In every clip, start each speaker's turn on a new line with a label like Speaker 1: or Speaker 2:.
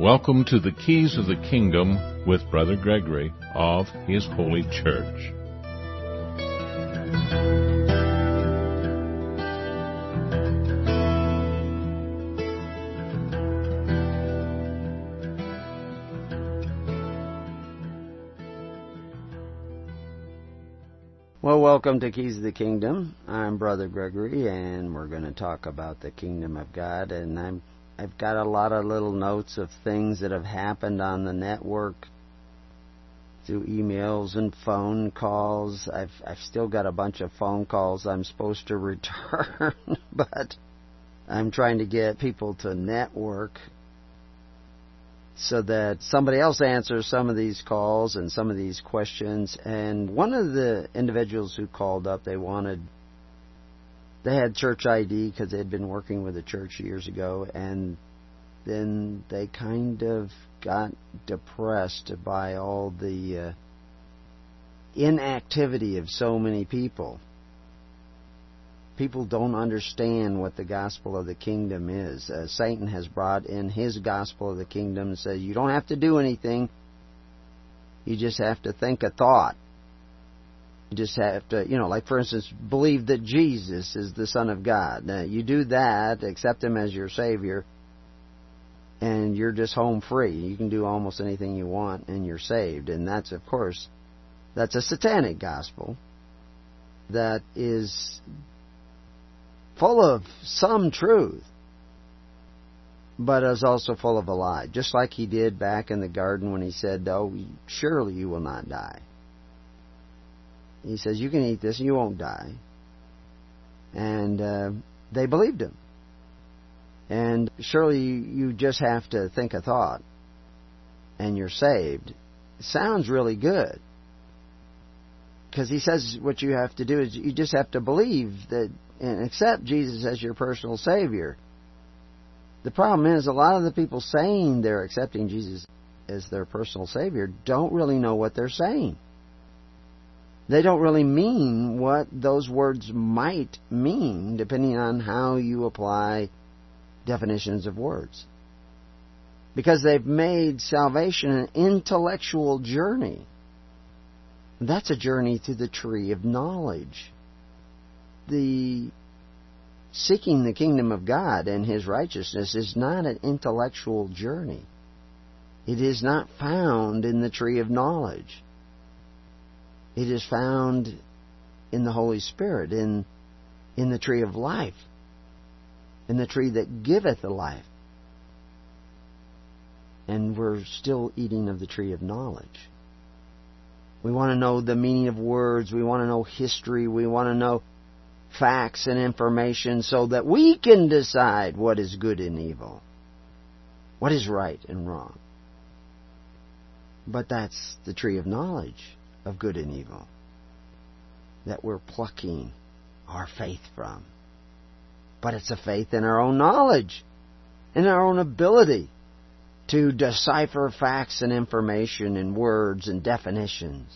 Speaker 1: Welcome to the Keys of the Kingdom with Brother Gregory of His Holy Church.
Speaker 2: Well, welcome to Keys of the Kingdom. I'm Brother Gregory, and we're going to talk about the Kingdom of God. And I've got a lot of little notes of things that have happened on the network through emails and phone calls. I've still got a bunch of phone calls I'm supposed to return, but I'm trying to get people to network so that somebody else answers some of these calls and some of these questions. And one of the individuals who called up, they had church ID because they had been working with a church years ago, and then they kind of got depressed by all the inactivity of so many people. People don't understand what the gospel of the kingdom is. Satan has brought in his gospel of the kingdom and says, you don't have to do anything. You just have to think a thought. You just have to, like for instance, believe that Jesus is the Son of God. Now, you do that, accept Him as your Savior, and you're just home free. You can do almost anything you want and you're saved. And that's, of course, that's a satanic gospel that is full of some truth, but is also full of a lie. Just like he did back in the garden when he said, oh, surely you will not die. He says, you can eat this and you won't die. And they believed him. And surely you just have to think a thought and you're saved. It sounds really good. Because he says what you have to do is you just have to believe that and accept Jesus as your personal Savior. The problem is a lot of the people saying they're accepting Jesus as their personal Savior don't really know what they're saying. They don't really mean what those words might mean, depending on how you apply definitions of words. Because they've made salvation an intellectual journey. That's a journey through the tree of knowledge. The seeking the kingdom of God and His righteousness is not an intellectual journey. It is not found in the tree of knowledge. It is found in the Holy Spirit, in the tree of life, in the tree that giveth the life. And we're still eating of the tree of knowledge. We want to know the meaning of words. We want to know history. We want to know facts and information so that we can decide what is good and evil, what is right and wrong. But that's the tree of knowledge of good and evil that we're plucking our faith from. But it's a faith in our own knowledge, in our own ability to decipher facts and information and words and definitions.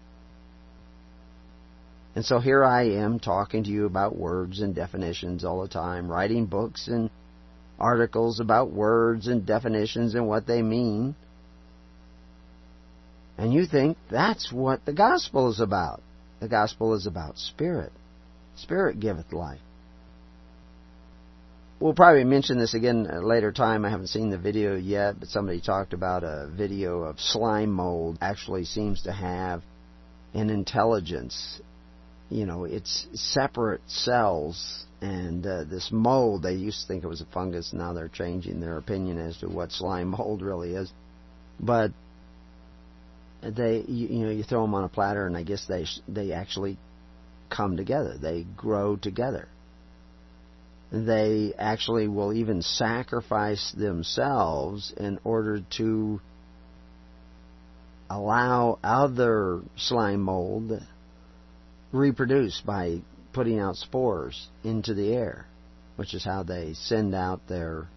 Speaker 2: And so here I am talking to you about words and definitions all the time, writing books and articles about words and definitions and what they mean. And you think that's what the gospel is about. The gospel is about spirit. Spirit giveth life. We'll probably mention this again at a later time. I haven't seen the video yet, but somebody talked about a video of slime mold actually seems to have an intelligence. It's separate cells, and this mold, they used to think it was a fungus, now they're changing their opinion as to what slime mold really is. But you throw them on a platter, and I guess they actually come together. They grow together. They actually will even sacrifice themselves in order to allow other slime mold reproduce by putting out spores into the air, which is how they send out their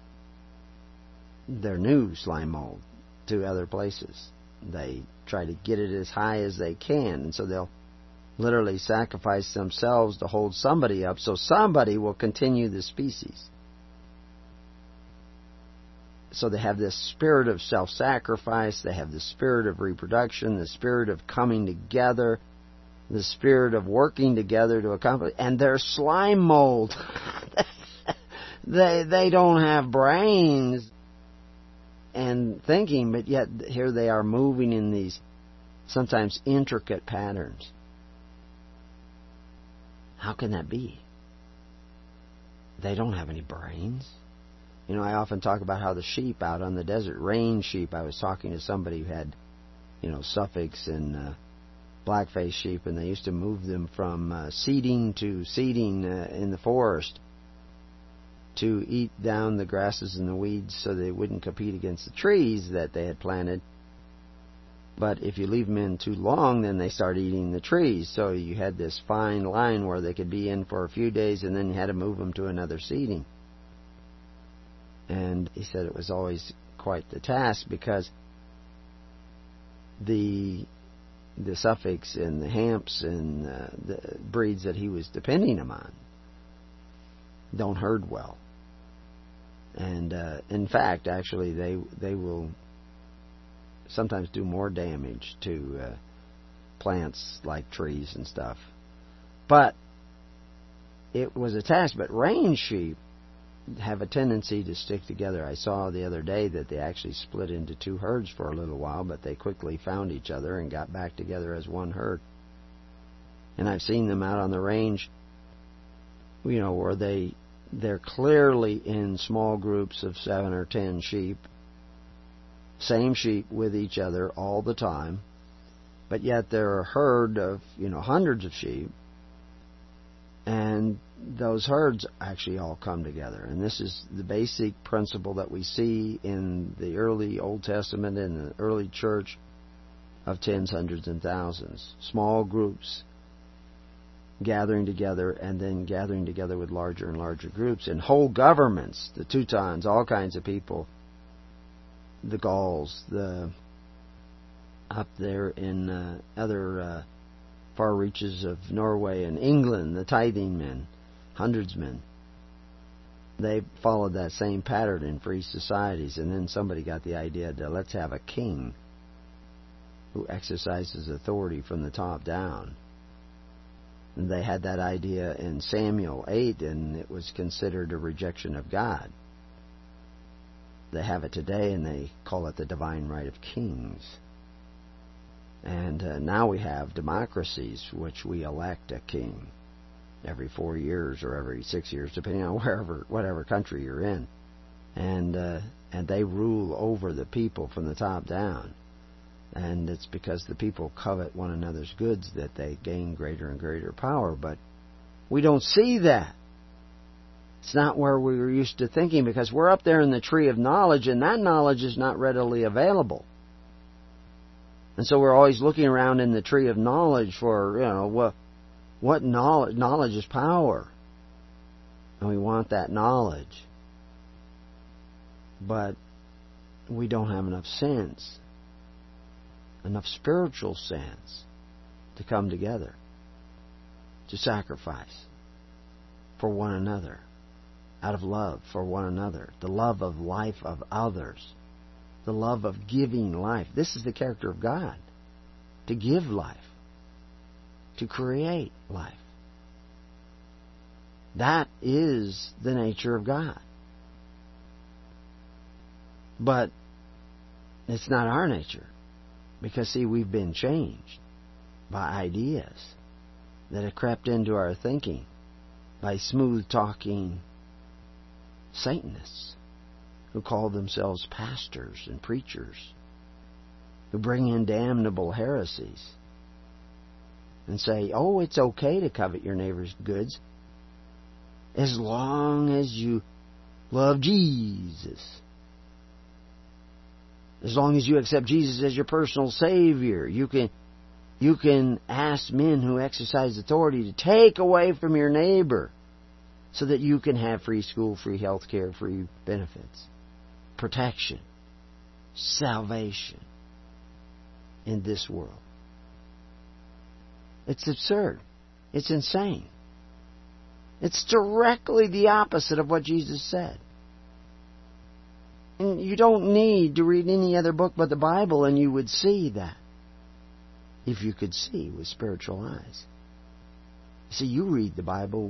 Speaker 2: new slime mold to other places. They try to get it as high as they can, and so they'll literally sacrifice themselves to hold somebody up so somebody will continue the species. So they have this spirit of self-sacrifice, they have the spirit of reproduction, the spirit of coming together, the spirit of working together to accomplish, and they're slime mold. They don't have brains and thinking, but yet here they are moving in these sometimes intricate patterns. How can that be? They don't have any brains. You know, I often talk about how the sheep out on the desert, range sheep, I was talking to somebody who had, Suffolk and blackface sheep, and they used to move them from seeding to seeding in the forest to eat down the grasses and the weeds so they wouldn't compete against the trees that they had planted. But if you leave them in too long, then they start eating the trees. So you had this fine line where they could be in for a few days, and then you had to move them to another seeding. And he said it was always quite the task, because the Suffolks and the Hamps and the breeds that he was depending upon don't herd well. And in fact, actually, they will sometimes do more damage to plants like trees and stuff. But it was a task. But range sheep have a tendency to stick together. I saw the other day that they actually split into two herds for a little while, but they quickly found each other and got back together as one herd. And I've seen them out on the range, where they're clearly in small groups of 7 or 10 sheep, same sheep with each other all the time, but yet they're a herd of, hundreds of sheep, and those herds actually all come together. And this is the basic principle that we see in the early Old Testament and the early church of tens, hundreds, and thousands. Small groups gathering together, and then gathering together with larger and larger groups. And whole governments, the Teutons, all kinds of people, the Gauls, up there in other far reaches of Norway and England, the tithing men, hundredsmen, they followed that same pattern in free societies. And then somebody got the idea that let's have a king who exercises authority from the top down. And they had that idea in Samuel 8, and it was considered a rejection of God. They have it today, and they call it the divine right of kings. And now we have democracies, which we elect a king every 4 years or every 6 years, depending on whatever country you're in. And they rule over the people from the top down. And it's because the people covet one another's goods that they gain greater and greater power. But we don't see that. It's not where we were used to thinking, because we're up there in the tree of knowledge, and that knowledge is not readily available. And so we're always looking around in the tree of knowledge for, what knowledge? Knowledge is power. And we want that knowledge. But we don't have enough sense, enough spiritual sense to come together, to sacrifice for one another, out of love for one another, the love of life of others, the love of giving life. This is the character of God, to give life, to create life. That is the nature of God. But it's not our nature. Because, see, we've been changed by ideas that have crept into our thinking by smooth-talking Satanists who call themselves pastors and preachers, who bring in damnable heresies and say, oh, it's okay to covet your neighbor's goods as long as you love Jesus. As long as you accept Jesus as your personal Savior, you can ask men who exercise authority to take away from your neighbor so that you can have free school, free health care, free benefits, protection, salvation in this world. It's absurd. It's insane. It's directly the opposite of what Jesus said. And you don't need to read any other book but the Bible, and you would see that. If you could see with spiritual eyes. See, you read the Bible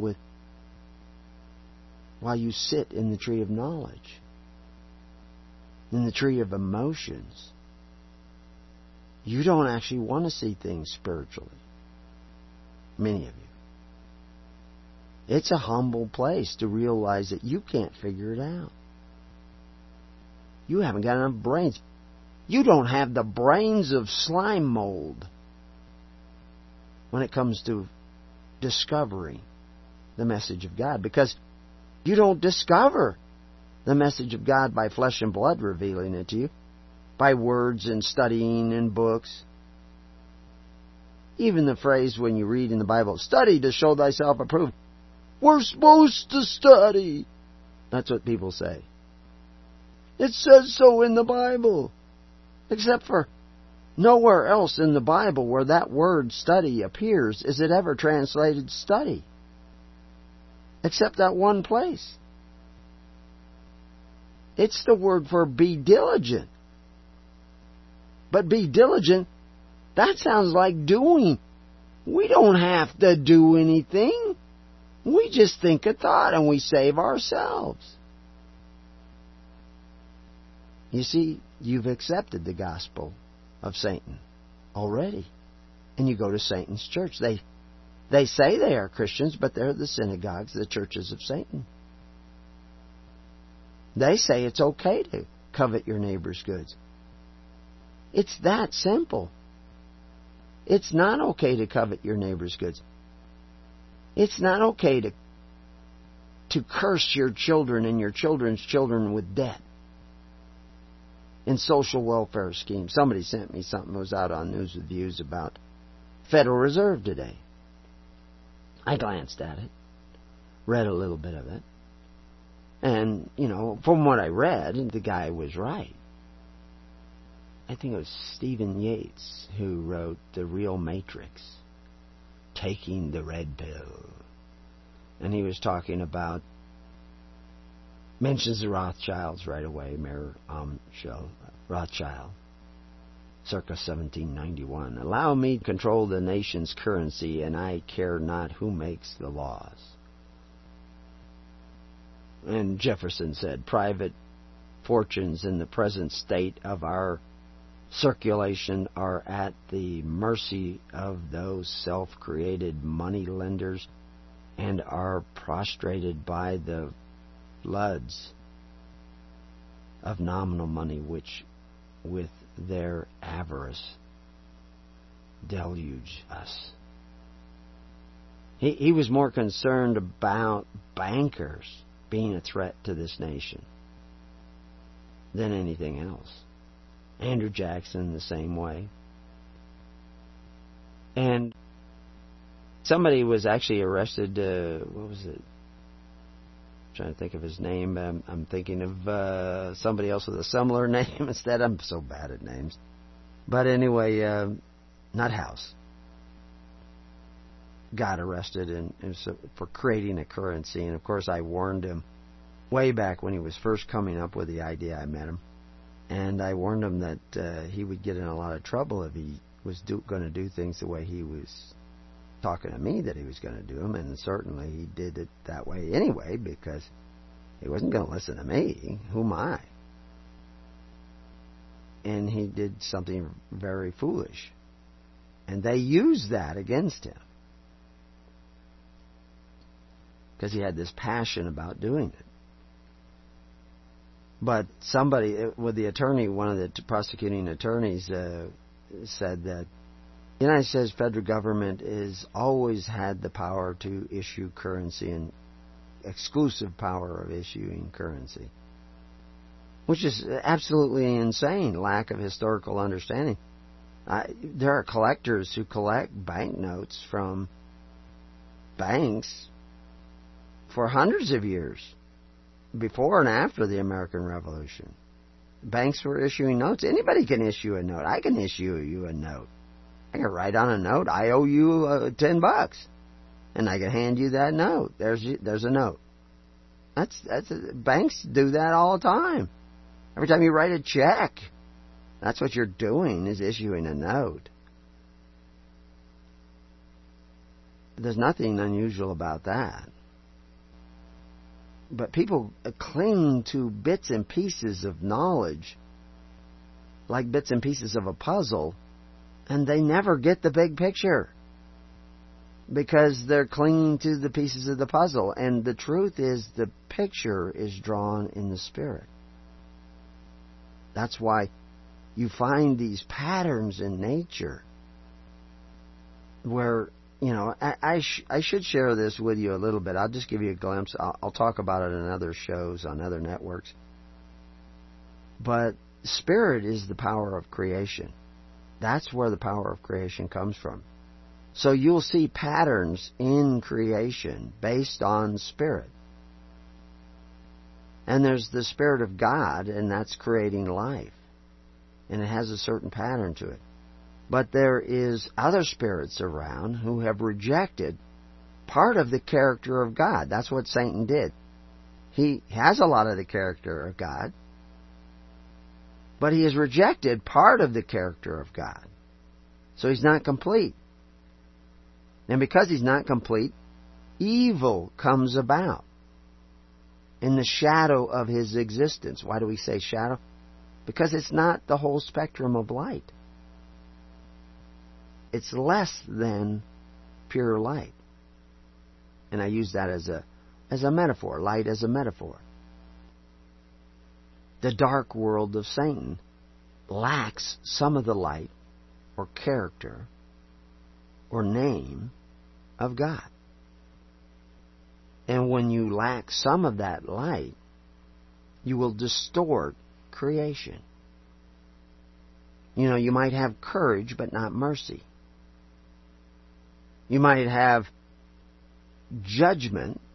Speaker 2: while you sit in the tree of knowledge, in the tree of emotions. You don't actually want to see things spiritually. Many of you. It's a humble place to realize that you can't figure it out. You haven't got enough brains. You don't have the brains of slime mold when it comes to discovering the message of God, because you don't discover the message of God by flesh and blood revealing it to you, by words and studying in books. Even the phrase when you read in the Bible, study to show thyself approved. We're supposed to study. That's what people say. It says so in the Bible. Except for nowhere else in the Bible where that word study appears is it ever translated study. Except that one place. It's the word for be diligent. But be diligent, that sounds like doing. We don't have to do anything. We just think a thought and we save ourselves. You see, you've accepted the gospel of Satan already. And you go to Satan's church. They say they are Christians, but they're the synagogues, the churches of Satan. They say it's okay to covet your neighbor's goods. It's that simple. It's not okay to covet your neighbor's goods. It's not okay to curse your children and your children's children with debt in social welfare schemes. Somebody sent me something that was out on News with Views about Federal Reserve today. I glanced at it, read a little bit of it, and, from what I read, the guy was right. I think it was Stephen Yates who wrote The Real Matrix, Taking the Red Pill. And he was talking about, mentions the Rothschilds right away, Mayor Rothschild, circa 1791. Allow me to control the nation's currency, and I care not who makes the laws. And Jefferson said, private fortunes in the present state of our circulation are at the mercy of those self-created money lenders and are prostrated by the floods of nominal money which with their avarice deluge us. He was more concerned about bankers being a threat to this nation than anything else. Andrew Jackson the same way. And somebody was actually arrested, what was it? I'm trying to think of his name. I'm thinking of somebody else with a similar name instead. I'm so bad at names. But anyway, Nuthouse got arrested for creating a currency. And of course I warned him way back when he was first coming up with the idea. I met him. And I warned him that he would get in a lot of trouble if he was going to do things the way he was talking to me that he was going to do them. And certainly he did it that way anyway, because he wasn't going to listen to me. Who am I? And he did something very foolish. And they used that against him, because he had this passion about doing it. But somebody with the attorney, one of the prosecuting attorneys, said that the United States federal government has always had the power to issue currency and exclusive power of issuing currency, which is absolutely insane, lack of historical understanding. There are collectors who collect banknotes from banks for hundreds of years, before and after the American Revolution. Banks were issuing notes. Anybody can issue a note. I can issue you a note. I can write on a note, I owe you $10, and I can hand you that note. There's a note. Banks do that all the time. Every time you write a check, that's what you're doing, is issuing a note. There's nothing unusual about that. But people cling to bits and pieces of knowledge, like bits and pieces of a puzzle, and they never get the big picture because they're clinging to the pieces of the puzzle. And the truth is, the picture is drawn in the Spirit. That's why you find these patterns in nature where, I should share this with you a little bit. I'll just give you a glimpse. I'll talk about it in other shows on other networks. But Spirit is the power of creation. That's where the power of creation comes from. So you'll see patterns in creation based on Spirit. And there's the Spirit of God, and that's creating life. And it has a certain pattern to it. But there is other spirits around who have rejected part of the character of God. That's what Satan did. He has a lot of the character of God, but he has rejected part of the character of God. So he's not complete. And because he's not complete, evil comes about in the shadow of his existence. Why do we say shadow? Because it's not the whole spectrum of light. It's less than pure light. And I use that as a metaphor, light as a metaphor. The dark world of Satan lacks some of the light or character or name of God. And when you lack some of that light, you will distort creation. You might have courage but not mercy. You might have judgment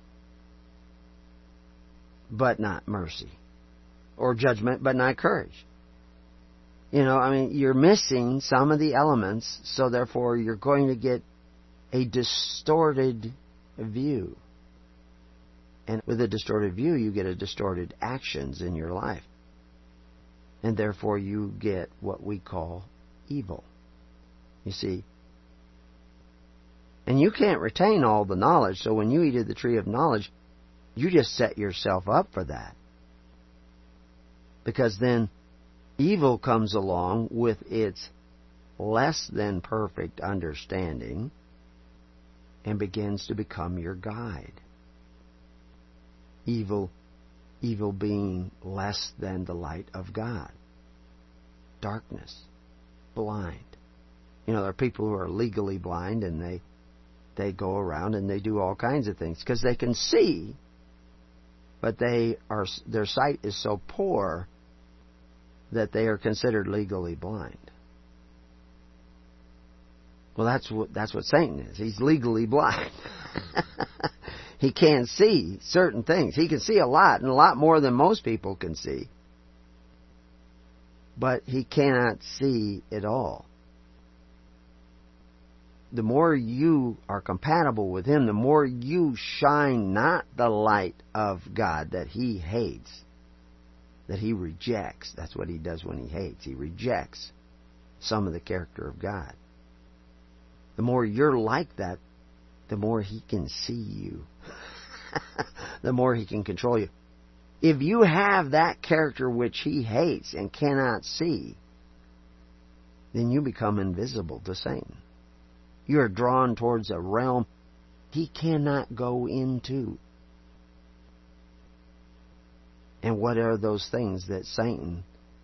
Speaker 2: but not mercy. Or judgment but not courage. You're missing some of the elements, so therefore you're going to get a distorted view. And with a distorted view, you get a distorted actions in your life. And therefore you get what we call evil. You see? And you can't retain all the knowledge, so when you eat of the tree of knowledge, you just set yourself up for that. Because then evil comes along with its less than perfect understanding and begins to become your guide. Evil being less than the light of God. Darkness. Blind. There are people who are legally blind, and they go around and they do all kinds of things because they can see, but their sight is so poor that they are considered legally blind. Well, that's what Satan is. He's legally blind. He can't see certain things. He can see a lot, and a lot more than most people can see. But he cannot see it all. The more you are compatible with him, the more you shine not the light of God that he hates, that he rejects. That's what he does when he hates. He rejects some of the character of God. The more you're like that, the more he can see you. The more he can control you. If you have that character which he hates and cannot see, then you become invisible to Satan. You are drawn towards a realm he cannot go into. And what are those things that Satan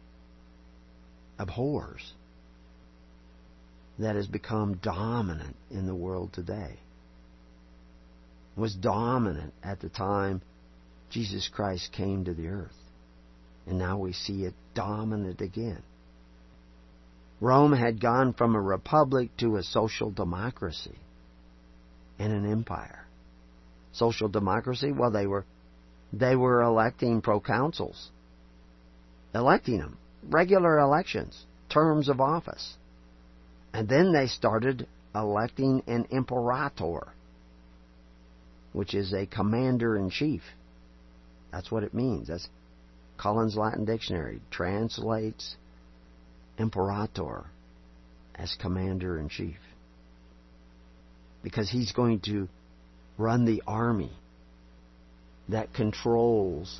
Speaker 2: abhors, that has become dominant in the world today? It was dominant at the time Jesus Christ came to the earth. And now we see it dominant again. Rome had gone from a republic to a social democracy and an empire. Social democracy, well, they were electing proconsuls. Electing them. Regular elections. Terms of office. And then they started electing an imperator, which is a commander-in-chief. That's what it means. Collins Latin Dictionary translates imperator as commander-in-chief. Because he's going to run the army that controls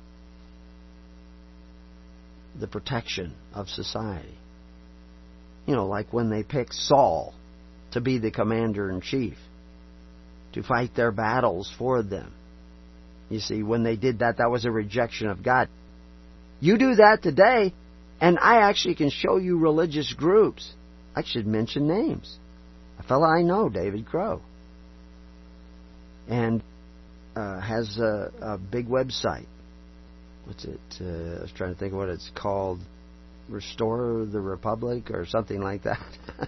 Speaker 2: the protection of society. You know, like when they picked Saul to be the commander-in-chief, to fight their battles for them. You see, when they did that, that was a rejection of God. You do that today, and I actually can show you religious groups. I should mention names. A fellow I know, David Crow, and has a big website. What's it? I was trying to think of what it's called. Restore the Republic or something like that.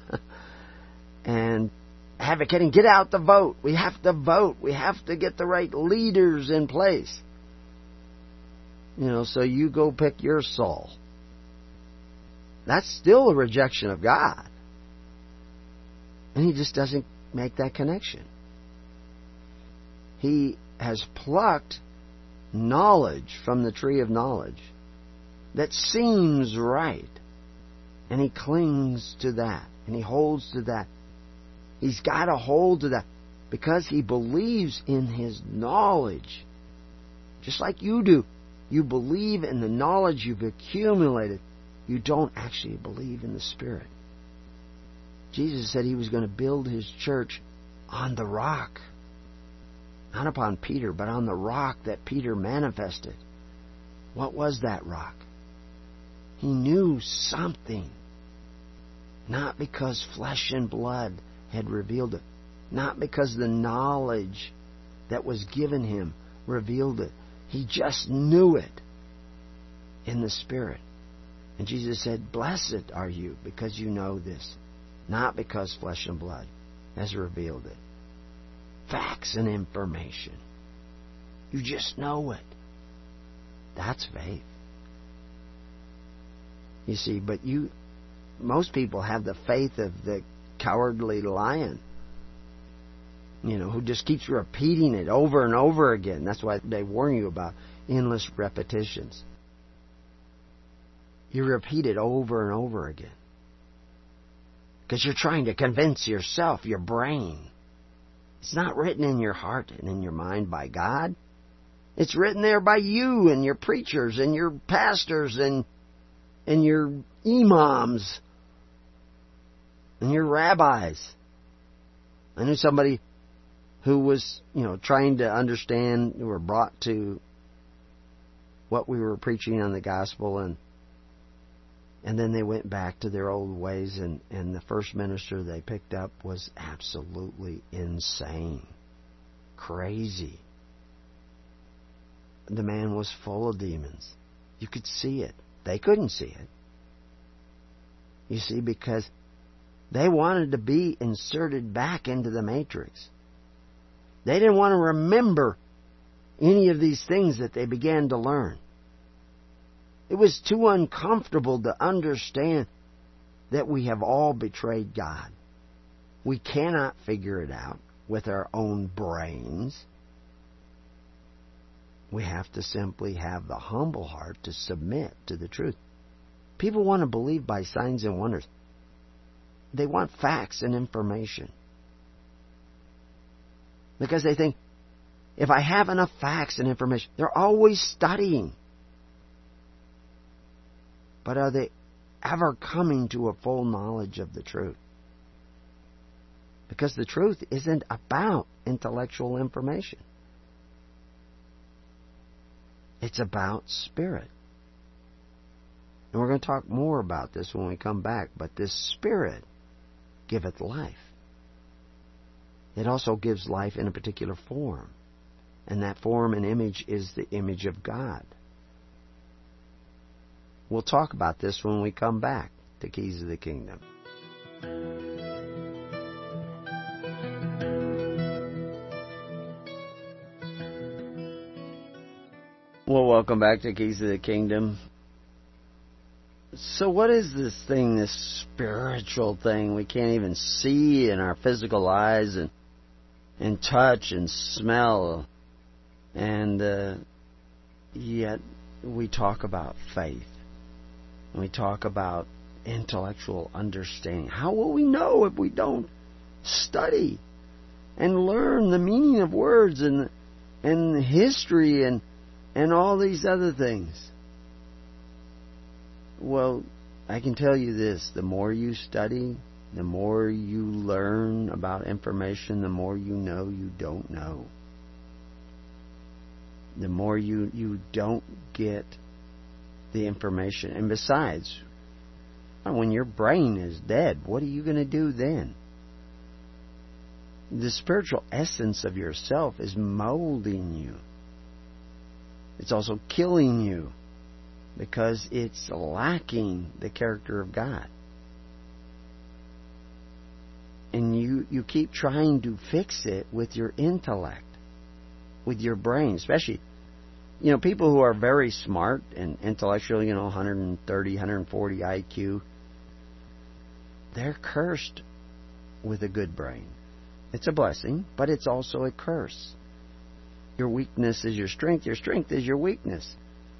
Speaker 2: And advocating, get out the vote. We have to vote. We have to get the right leaders in place. You know, so you go pick your Saul. That's still a rejection of God. And he just doesn't make that connection. He has plucked knowledge from the tree of knowledge that seems right. And he clings to that. And he holds to that. He's got to hold to that because he believes in his knowledge. Just like you do. You believe in the knowledge you've accumulated. You don't actually believe in the Spirit. Jesus said he was going to build his church on the rock. Not upon Peter, but on the rock that Peter manifested. What was that rock? He knew something. Not because flesh and blood had revealed it. Not because the knowledge that was given him revealed it. He just knew it in the Spirit. And Jesus said, blessed are you because you know this. Not because flesh and blood has revealed it. Facts and information. You just know it. That's faith. You see, but most people have the faith of the cowardly lion. You know, who just keeps repeating it over and over again. That's why they warn you about endless repetitions. You repeat it over and over again. Because you're trying to convince yourself, your brain. It's not written in your heart and in your mind by God. It's written there by you and your preachers and your pastors and your imams and your rabbis. I knew somebody who was, trying to understand, who were brought to what we were preaching on the gospel, and then they went back to their old ways, and the first minister they picked up was absolutely insane. Crazy. The man was full of demons. You could see it. They couldn't see it. You see, because they wanted to be inserted back into the matrix. They didn't want to remember any of these things that they began to learn. It was too uncomfortable to understand that we have all betrayed God. We cannot figure it out with our own brains. We have to simply have the humble heart to submit to the truth. People want to believe by signs and wonders. They want facts and information. Because they think, if I have enough facts and information, they're always studying. But are they ever coming to a full knowledge of the truth? Because the truth isn't about intellectual information. It's about spirit. And we're going to talk more about this when we come back. But this Spirit giveth life. It also gives life in a particular form. And that form and image is the image of God. We'll talk about this when we come back to Keys of the Kingdom. Well, welcome back to Keys of the Kingdom. So what is this thing, this spiritual thing we can't even see in our physical eyes and touch and smell, and yet we talk about faith, and we talk about intellectual understanding. How will we know if we don't study and learn the meaning of words and history and all these other things? Well, I can tell you this: the more you study, the more you learn about information, the more you know you don't know. The more you don't get the information. And besides, when your brain is dead, what are you going to do then? The spiritual essence of yourself is molding you. It's also killing you because it's lacking the character of God. And you keep trying to fix it with your intellect, with your brain. Especially, people who are very smart and intellectual, 130, 140 IQ, they're cursed with a good brain. It's a blessing, but it's also a curse. Your weakness is your strength. Your strength is your weakness.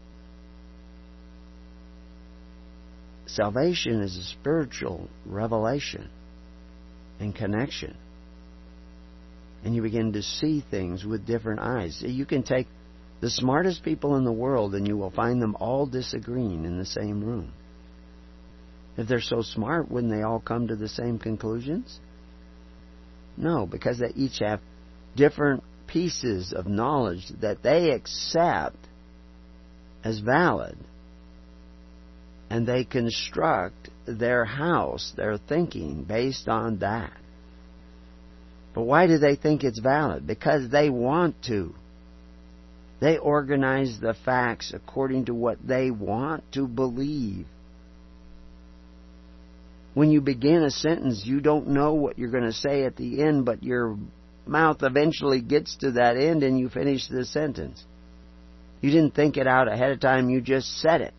Speaker 2: Salvation is a spiritual revelation and connection. And you begin to see things with different eyes. You can take the smartest people in the world and you will find them all disagreeing in the same room. If they're so smart, wouldn't they all come to the same conclusions? No, because they each have different pieces of knowledge that they accept as valid. And they construct their house, their thinking, based on that. But why do they think it's valid? Because they want to. They organize the facts according to what they want to believe. When you begin a sentence, you don't know what you're going to say at the end, but your mouth eventually gets to that end and you finish the sentence. You didn't think it out ahead of time, you just said it.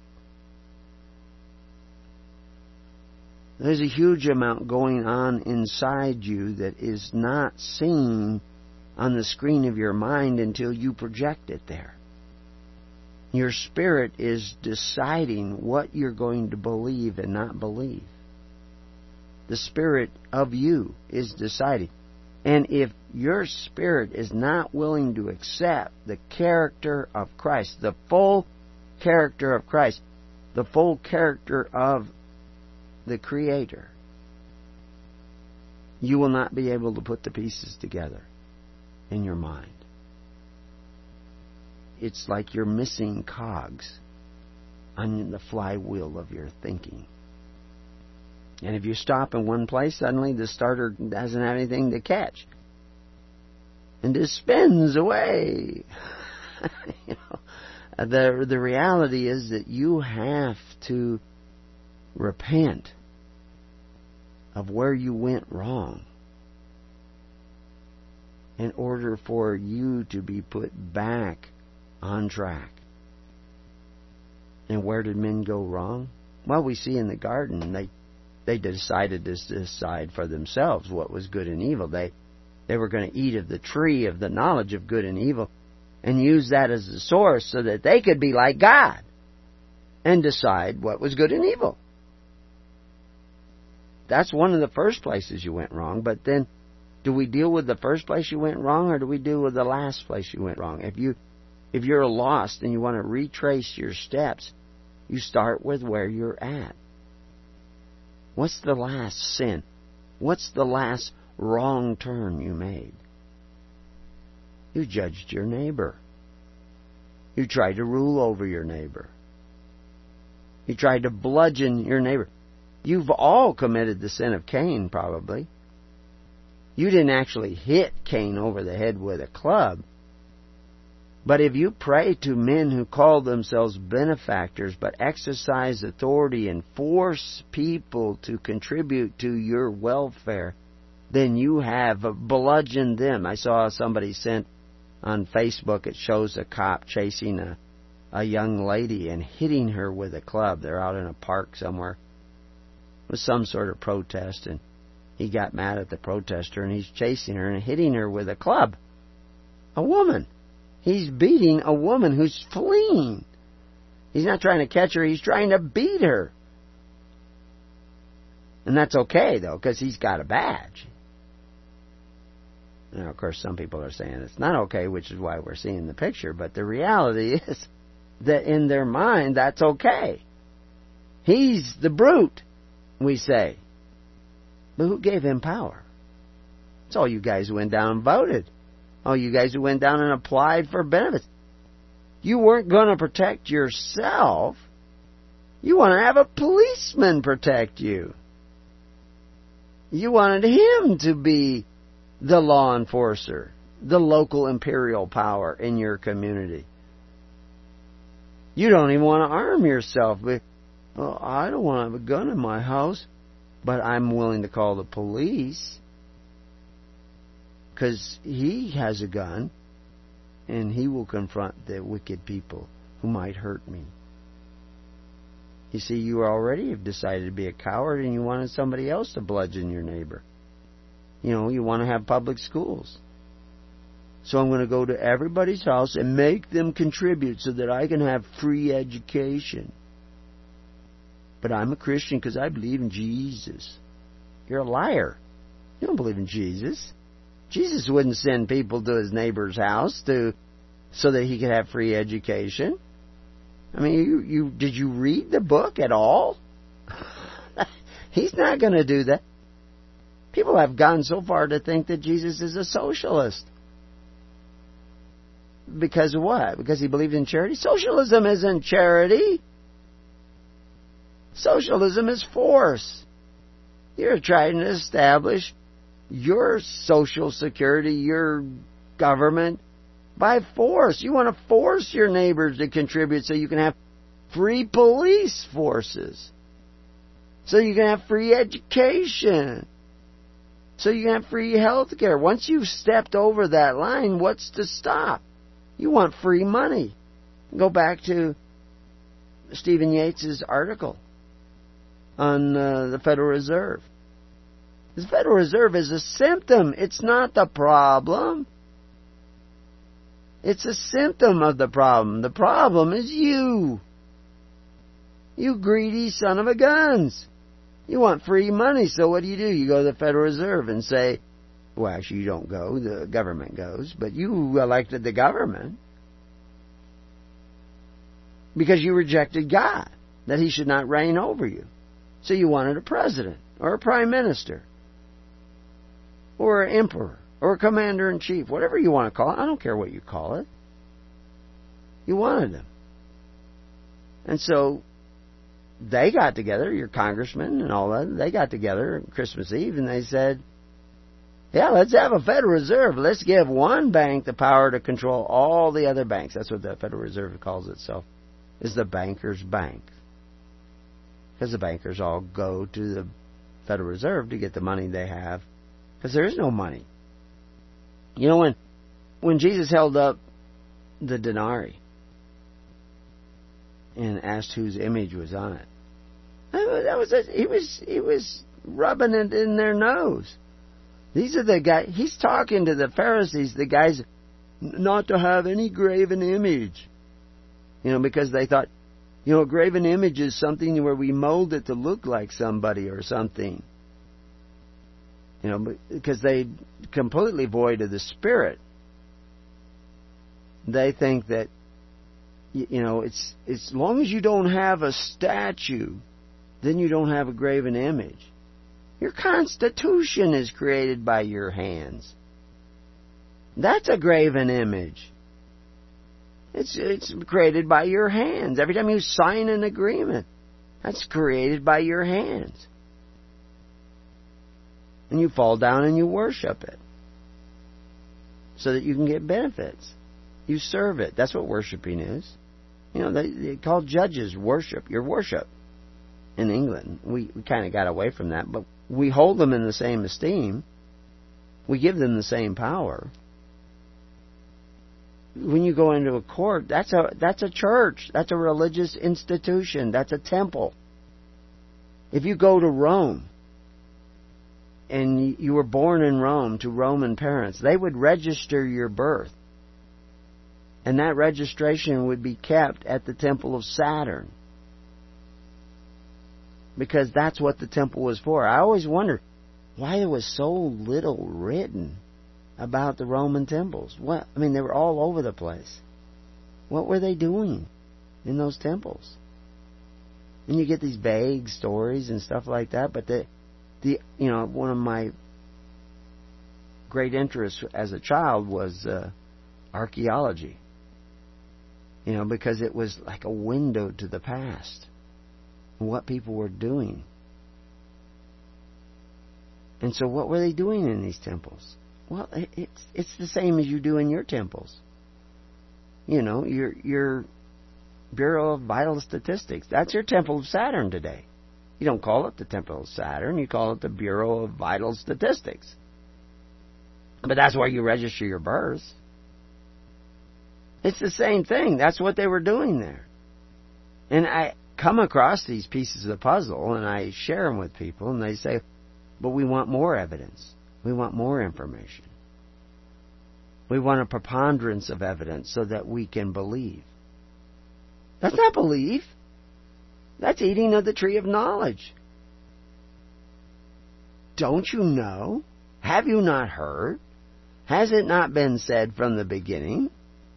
Speaker 2: There's a huge amount going on inside you that is not seen on the screen of your mind until you project it there. Your spirit is deciding what you're going to believe and not believe. The spirit of you is deciding. And if your spirit is not willing to accept the character of Christ, the full character of Christ, the full character of the Creator, you will not be able to put the pieces together in your mind. It's like you're missing cogs on the flywheel of your thinking. And if you stop in one place, suddenly the starter doesn't have anything to catch. And it spins away. The reality is that you have to repent of where you went wrong in order for you to be put back on track. And where did men go wrong? Well, we see in the garden, they decided to decide for themselves what was good and evil. They were going to eat of the tree of the knowledge of good and evil and use that as the source so that they could be like God and decide what was good and evil. That's one of the first places you went wrong. But then, do we deal with the first place you went wrong, or do we deal with the last place you went wrong? If you're lost and you want to retrace your steps, you start with where you're at. What's the last sin? What's the last wrong turn you made? You judged your neighbor. You tried to rule over your neighbor. You tried to bludgeon your neighbor. You've all committed the sin of Cain, probably. You didn't actually hit Cain over the head with a club. But if you pray to men who call themselves benefactors but exercise authority and force people to contribute to your welfare, then you have bludgeoned them. I saw somebody sent on Facebook, it shows a cop chasing a young lady and hitting her with a club. They're out in a park somewhere. It was some sort of protest, and he got mad at the protester, and he's chasing her and hitting her with a club. A woman. He's beating a woman who's fleeing. He's not trying to catch her, he's trying to beat her. And that's okay, though, because he's got a badge. Now, of course, some people are saying it's not okay, which is why we're seeing the picture. But the reality is that in their mind, that's okay. He's the brute, we say. But who gave him power? It's all you guys who went down and voted. All you guys who went down and applied for benefits. You weren't going to protect yourself. You want to have a policeman protect you. You wanted him to be the law enforcer, the local imperial power in your community. You don't even want to arm yourself. Well, I don't want to have a gun in my house, but I'm willing to call the police because he has a gun and he will confront the wicked people who might hurt me. You see, you already have decided to be a coward and you wanted somebody else to bludgeon your neighbor. You know, you want to have public schools. So I'm going to go to everybody's house and make them contribute so that I can have free education. But I'm a Christian because I believe in Jesus. You're a liar. You don't believe in Jesus. Jesus wouldn't send people to his neighbor's house so that he could have free education. I mean, did you read the book at all? He's not going to do that. People have gone so far to think that Jesus is a socialist. Because of what? Because he believed in charity? Socialism isn't charity. Socialism is force. You're trying to establish your social security, your government, by force. You want to force your neighbors to contribute so you can have free police forces. So you can have free education. So you can have free health care. Once you've stepped over that line, what's to stop? You want free money. Go back to Stephen Yates' article on the Federal Reserve. The Federal Reserve is a symptom. It's not the problem. It's a symptom of the problem. The problem is you. You greedy son of a guns. You want free money, so what do? You go to the Federal Reserve and say, well, actually you don't go, the government goes, but you elected the government because you rejected God, that he should not reign over you. So you wanted a president, or a prime minister, or an emperor, or a commander-in-chief, whatever you want to call it. I don't care what you call it. You wanted them. And so they got together, your congressmen and all that, they got together on Christmas Eve and they said, yeah, let's have a Federal Reserve. Let's give one bank the power to control all the other banks. That's what the Federal Reserve calls itself, is the banker's bank. Because the bankers all go to the Federal Reserve to get the money they have, because there is no money. You know, when Jesus held up the denarii and asked whose image was on it, he was rubbing it in their nose. These are the guys. He's talking to the Pharisees, the guys, not to have any graven image. You know, because they thought, you know, a graven image is something where we mold it to look like somebody or something. You know, because they completely void of the Spirit. They think that, you know, it's as long as you don't have a statue, then you don't have a graven image. Your Constitution is created by your hands. That's a graven image. It's created by your hands. Every time you sign an agreement, that's created by your hands. And you fall down and you worship it so that you can get benefits. You serve it. That's what worshiping is. You know, they call judges worship. Your worship. In England, we kind of got away from that, but we hold them in the same esteem. We give them the same power. When you go into a court, that's a church. That's a religious institution. That's a temple. If you go to Rome, and you were born in Rome to Roman parents, they would register your birth. And that registration would be kept at the temple of Saturn. Because that's what the temple was for. I always wondered why there was so little written about the Roman temples. They were all over the place. What were they doing in those temples? And you get these vague stories and stuff like that, but one of my great interests as a child was archaeology. Because it was like a window to the past and what people were doing. And so what were they doing in these temples? Well, it's the same as you do in your temples. Your Bureau of Vital Statistics. That's your Temple of Saturn today. You don't call it the Temple of Saturn. You call it the Bureau of Vital Statistics. But that's where you register your birth. It's the same thing. That's what they were doing there. And I come across these pieces of the puzzle, and I share them with people, and they say, but we want more evidence. We want more information. We want a preponderance of evidence so that we can believe. That's not belief. That's eating of the tree of knowledge. Don't you know? Have you not heard? Has it not been said from the beginning?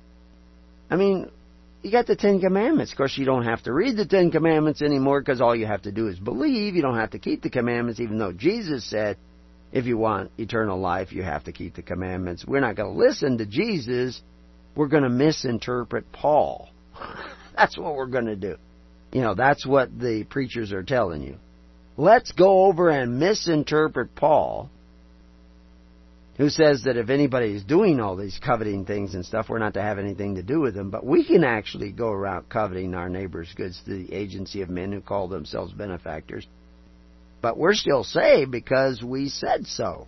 Speaker 2: You got the Ten Commandments. Of course, you don't have to read the Ten Commandments anymore because all you have to do is believe. You don't have to keep the commandments, even though Jesus said, if you want eternal life, you have to keep the commandments. We're not going to listen to Jesus. We're going to misinterpret Paul. That's what we're going to do. That's what the preachers are telling you. Let's go over and misinterpret Paul, who says that if anybody is doing all these coveting things and stuff, we're not to have anything to do with them. But we can actually go around coveting our neighbor's goods through the agency of men who call themselves benefactors. But we're still saved because we said so.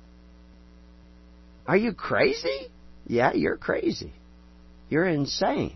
Speaker 2: Are you crazy? Yeah, you're crazy. You're insane.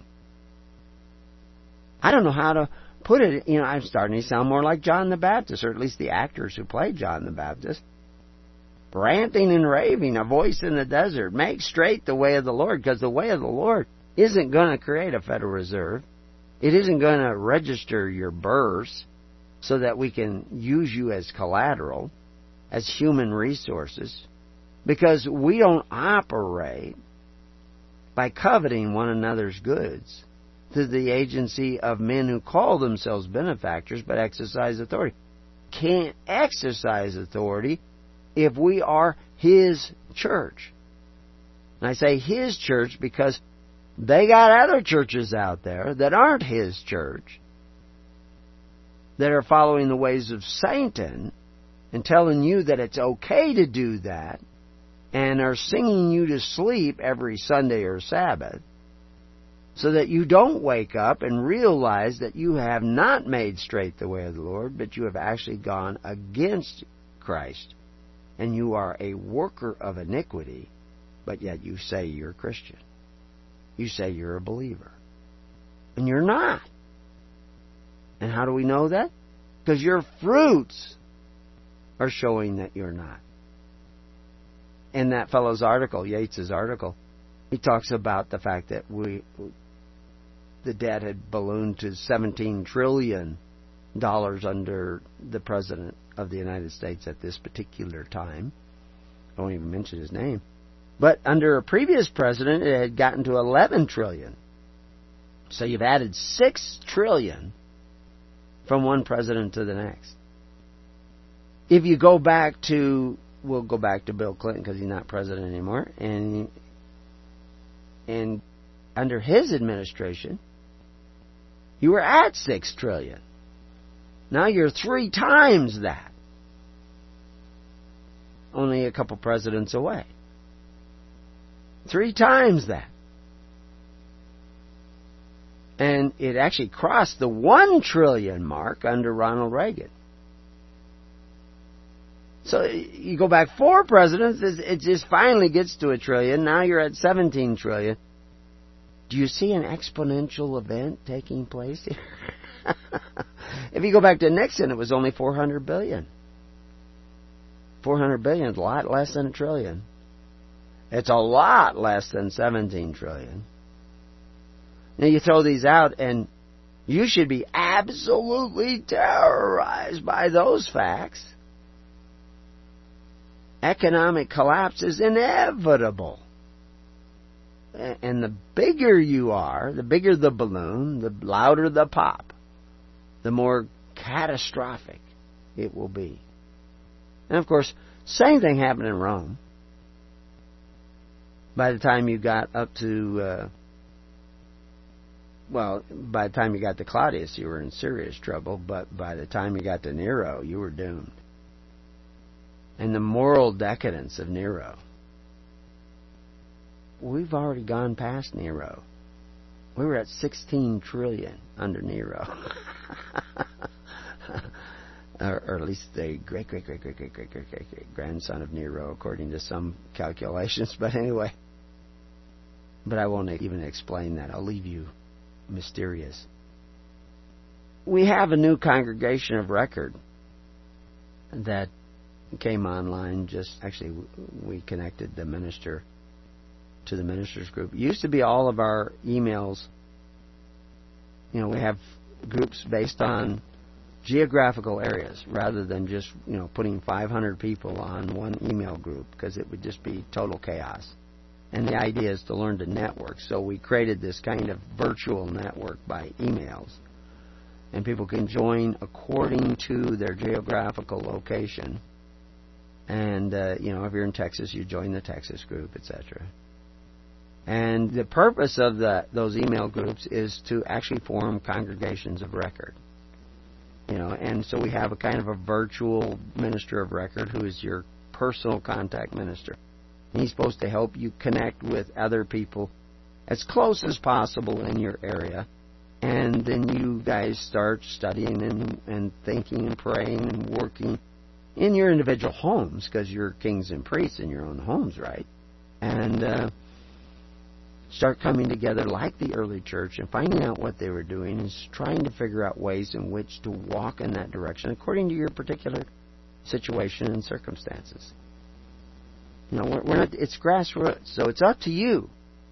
Speaker 2: I don't know how to put it. I'm starting to sound more like John the Baptist, or at least the actors who played John the Baptist. Ranting and raving, a voice in the desert. Make straight the way of the Lord, because the way of the Lord isn't going to create a Federal Reserve. It isn't going to register your births so that we can use you as collateral, as human resources, because we don't operate by coveting one another's goods through the agency of men who call themselves benefactors but exercise authority. Can't exercise authority if we are His church. And I say His church because they got other churches out there that aren't His church, that are following the ways of Satan and telling you that it's okay to do that, and are singing you to sleep every Sunday or Sabbath, so that you don't wake up and realize that you have not made straight the way of the Lord, but you have actually gone against Christ. And you are a worker of iniquity, but yet you say you're a Christian. You say you're a believer. And you're not. And how do we know that? Because your fruits are showing that you're not. In that fellow's article, Yates's article, he talks about the fact that the debt had ballooned to $17 trillion under the President of the United States at this particular time. I won't even mention his name. But under a previous president, it had gotten to $11 trillion. So you've added $6 trillion from one president to the next. If you go back to, we'll go back to Bill Clinton because he's not president anymore, and under his administration, you were at $6 trillion. Now you're 3 times that. Only a couple presidents away. 3 times that. And it actually crossed the $1 trillion mark under Ronald Reagan. So you go back 4 presidents, it just finally gets to $1 trillion. Now you're at $17 trillion. Do you see an exponential event taking place here? If you go back to Nixon, it was only $400 billion. $400 billion is a lot less than $1 trillion. It's a lot less than $17 trillion. Now you throw these out, and you should be absolutely terrorized by those facts. Economic collapse is inevitable. And the bigger you are, the bigger the balloon, the louder the pop, the more catastrophic it will be. And of course, same thing happened in Rome. By the time you got up to, by the time you got to Claudius, you were in serious trouble, but by the time you got to Nero, you were doomed. And the moral decadence of Nero. We've already gone past Nero. We were at 16 trillion under Nero. or at least the great grandson of Nero, according to some calculations. But anyway, but I won't even explain that. I'll leave you mysterious. We have a new congregation of record that came online. We connected the minister to the ministers group. It used to be all of our emails. We have groups based on geographical areas rather than just, putting 500 people on one email group, because it would just be total chaos. And the idea is to learn to network. So we created this kind of virtual network by emails. And people can join according to their geographical location. And, if you're in Texas, you join the Texas group, etc. And the purpose of those email groups is to actually form congregations of record. And so we have a kind of a virtual minister of record who is your personal contact minister. And he's supposed to help you connect with other people as close as possible in your area. And then you guys start studying and thinking and praying and working in your individual homes, because you're kings and priests in your own homes, right? And start coming together like the early church and finding out what they were doing and trying to figure out ways in which to walk in that direction according to your particular situation and circumstances. It's grassroots, so it's up to you.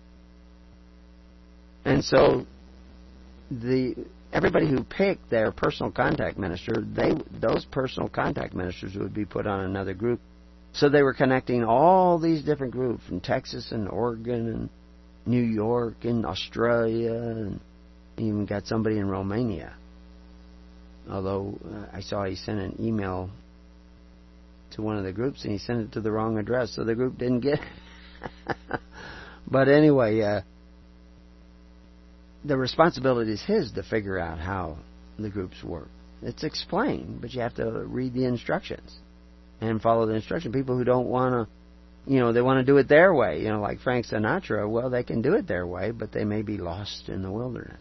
Speaker 2: And so everybody who picked their personal contact minister, those personal contact ministers would be put on another group. So they were connecting all these different groups from Texas and Oregon and New York and Australia, and even got somebody in Romania. Although I saw he sent an email to one of the groups and he sent it to the wrong address, so the group didn't get it. But anyway, the responsibility is his to figure out how the groups work. It's explained, but you have to read the instructions and follow the instruction. People who don't want to, they want to do it their way, like Frank Sinatra. Well, they can do it their way, but they may be lost in the wilderness.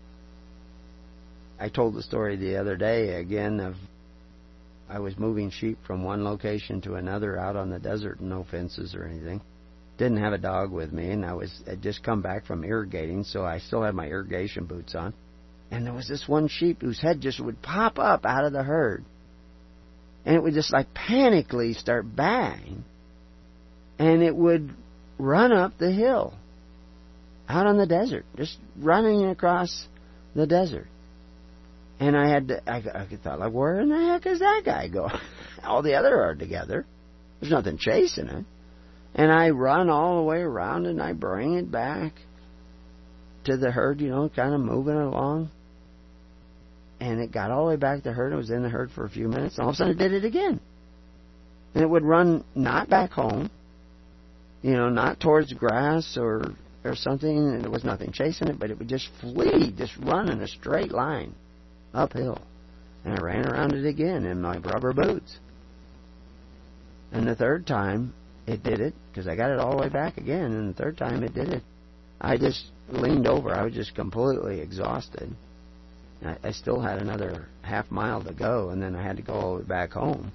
Speaker 2: I told the story the other day again of I was moving sheep from one location to another out on the desert, no fences or anything. Didn't have a dog with me, and I'd just come back from irrigating, so I still had my irrigation boots on. And there was this one sheep whose head just would pop up out of the herd. And it would just panically start baying. And it would run up the hill, out on the desert, just running across the desert. And I thought, where in the heck is that guy going? All the other are together. There's nothing chasing it. And I run all the way around and I bring it back to the herd, kind of moving along. And it got all the way back to the herd. It was in the herd for a few minutes. And all of a sudden it did it again. And it would run not back home, not towards grass or something. And there was nothing chasing it, but it would just flee, just run in a straight line uphill. And I ran around it again in my rubber boots. And the third time it did it, because I got it all the way back again, and the third time it did it, I just leaned over. I was just completely exhausted. I still had another half mile to go, and then I had to go all the way back home.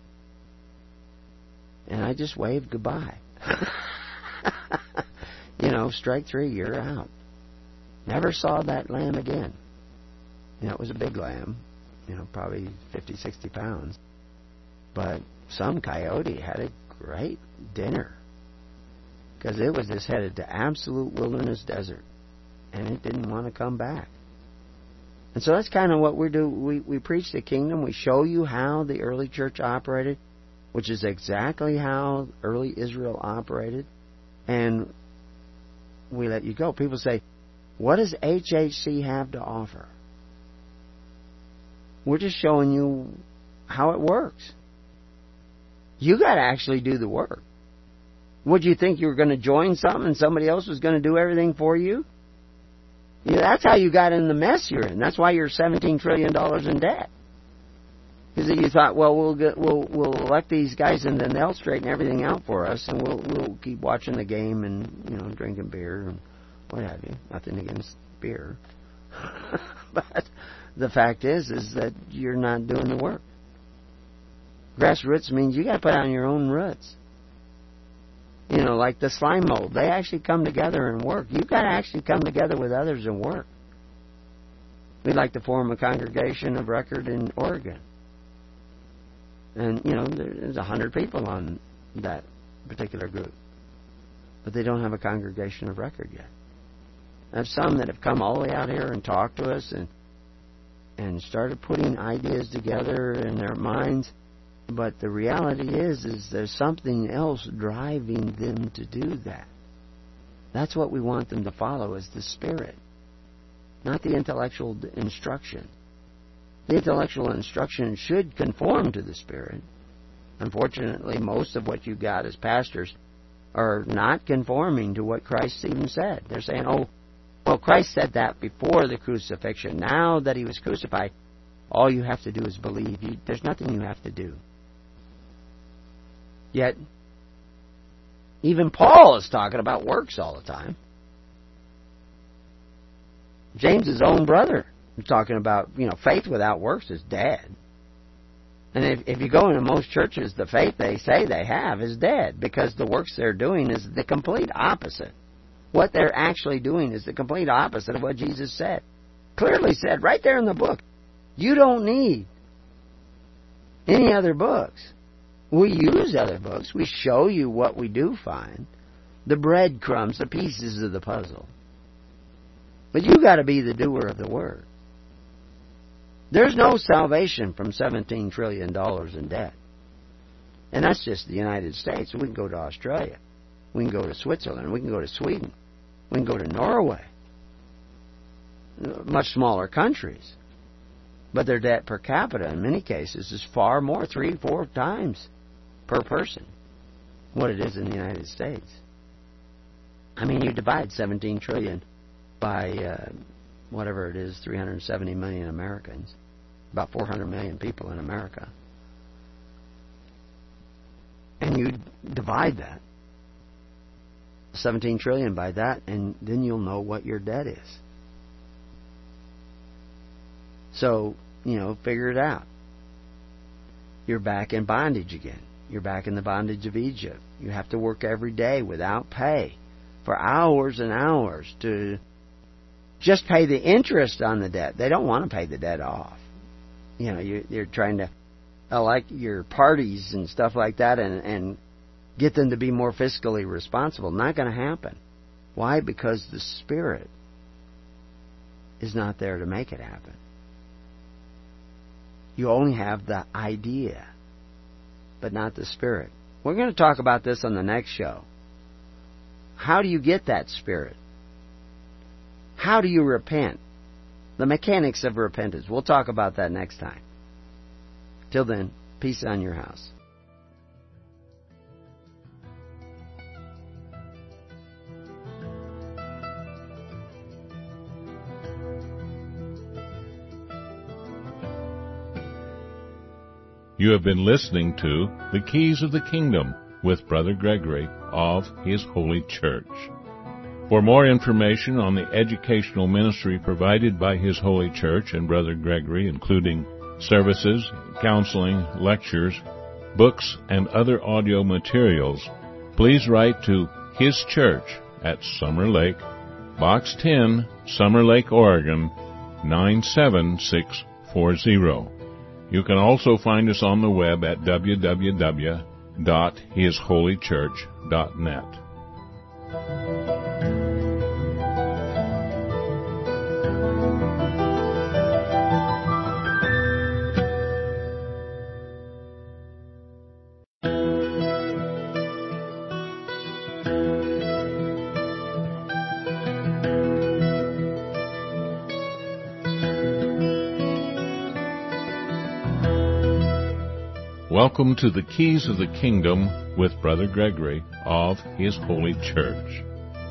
Speaker 2: And I just waved goodbye. Strike three, you're out. Never saw that lamb again. It was a big lamb, probably 50, 60 pounds. But some coyote had a great dinner, because it was just headed to absolute wilderness desert. and it didn't want to come back. And so that's kind of what we do. We preach the kingdom. We show you how the early church operated, which is exactly how early Israel operated. And we let you go. People say, what does HHC have to offer? We're just showing you how it works. You got to actually do the work. Would you think you were going to join something and somebody else was going to do everything for you? Yeah, that's how you got in the mess you're in. That's why you're $17 trillion in debt. Because you thought, well, we'll elect these guys and then they'll straighten everything out for us, and we'll keep watching the game and drinking beer and what have you. Nothing against beer, but the fact is that you're not doing the work. Grassroots means you got to put on your own roots. Like the slime mold, they actually come together and work. You've got to actually come together with others and work. We'd like to form a congregation of record in Oregon. And, there's 100 people on that particular group. But they don't have a congregation of record yet. I have some that have come all the way out here and talked to us and started putting ideas together in their minds. But the reality is there's something else driving them to do that. That's what we want them to follow, is the Spirit, not the intellectual instruction. The intellectual instruction should conform to the Spirit. Unfortunately, most of what you got as pastors are not conforming to what Christ even said. They're saying, Christ said that before the crucifixion. Now that He was crucified, all you have to do is believe. There's nothing you have to do. Yet, even Paul is talking about works all the time. James' own brother is talking about, faith without works is dead. And if you go into most churches, the faith they say they have is dead, because the works they're doing is the complete opposite. What they're actually doing is the complete opposite of what Jesus said. Clearly said right there in the book. You don't need any other books. We use other books. We show you what we do find. The breadcrumbs, the pieces of the puzzle. But you got to be the doer of the word. There's no salvation from $17 trillion in debt. And that's just the United States. We can go to Australia. We can go to Switzerland. We can go to Sweden. We can go to Norway. Much smaller countries. But their debt per capita in many cases is far more, 3-4 times per person, what it is in the United States. I mean, you divide 17 trillion by whatever it is, 370 million Americans, about 400 million people in America. And you divide that, 17 trillion by that, and then you'll know what your debt is. So, figure it out. You're back in bondage again. You're back in the bondage of Egypt. You have to work every day without pay for hours and hours to just pay the interest on the debt. They don't want to pay the debt off. You're trying to like your parties and stuff like that and get them to be more fiscally responsible. Not going to happen. Why? Because the Spirit is not there to make it happen. You only have the idea, but not the Spirit. We're going to talk about this on the next show. How do you get that Spirit? How do you repent? The mechanics of repentance. We'll talk about that next time. Till then, peace on your house.
Speaker 1: You have been listening to The Keys of the Kingdom with Brother Gregory of His Holy Church. For more information on the educational ministry provided by His Holy Church and Brother Gregory, including services, counseling, lectures, books, and other audio materials, please write to His Church at Summer Lake, Box 10, Summer Lake, Oregon, 97640. You can also find us on the web at www.hisholychurch.net. Welcome to the Keys of the Kingdom with Brother Gregory of His Holy Church.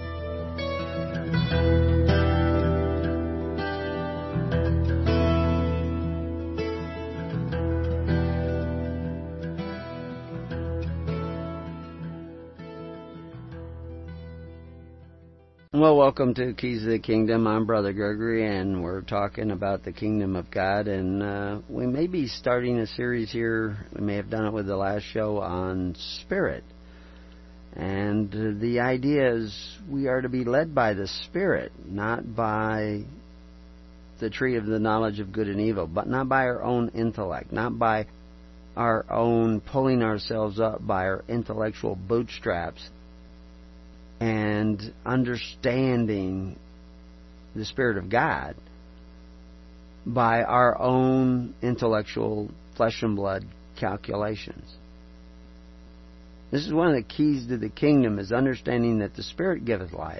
Speaker 2: Well, welcome to Keys of the Kingdom. I'm Brother Gregory, and we're talking about the Kingdom of God. And we may be starting a series here. We may have done it with the last show on Spirit. And the idea is we are to be led by the Spirit, not by the tree of the knowledge of good and evil, but not by our own intellect, not by our own pulling ourselves up by our intellectual bootstraps and understanding the Spirit of God by our own intellectual flesh and blood calculations. This is one of the keys to the kingdom, is understanding that the Spirit giveth life.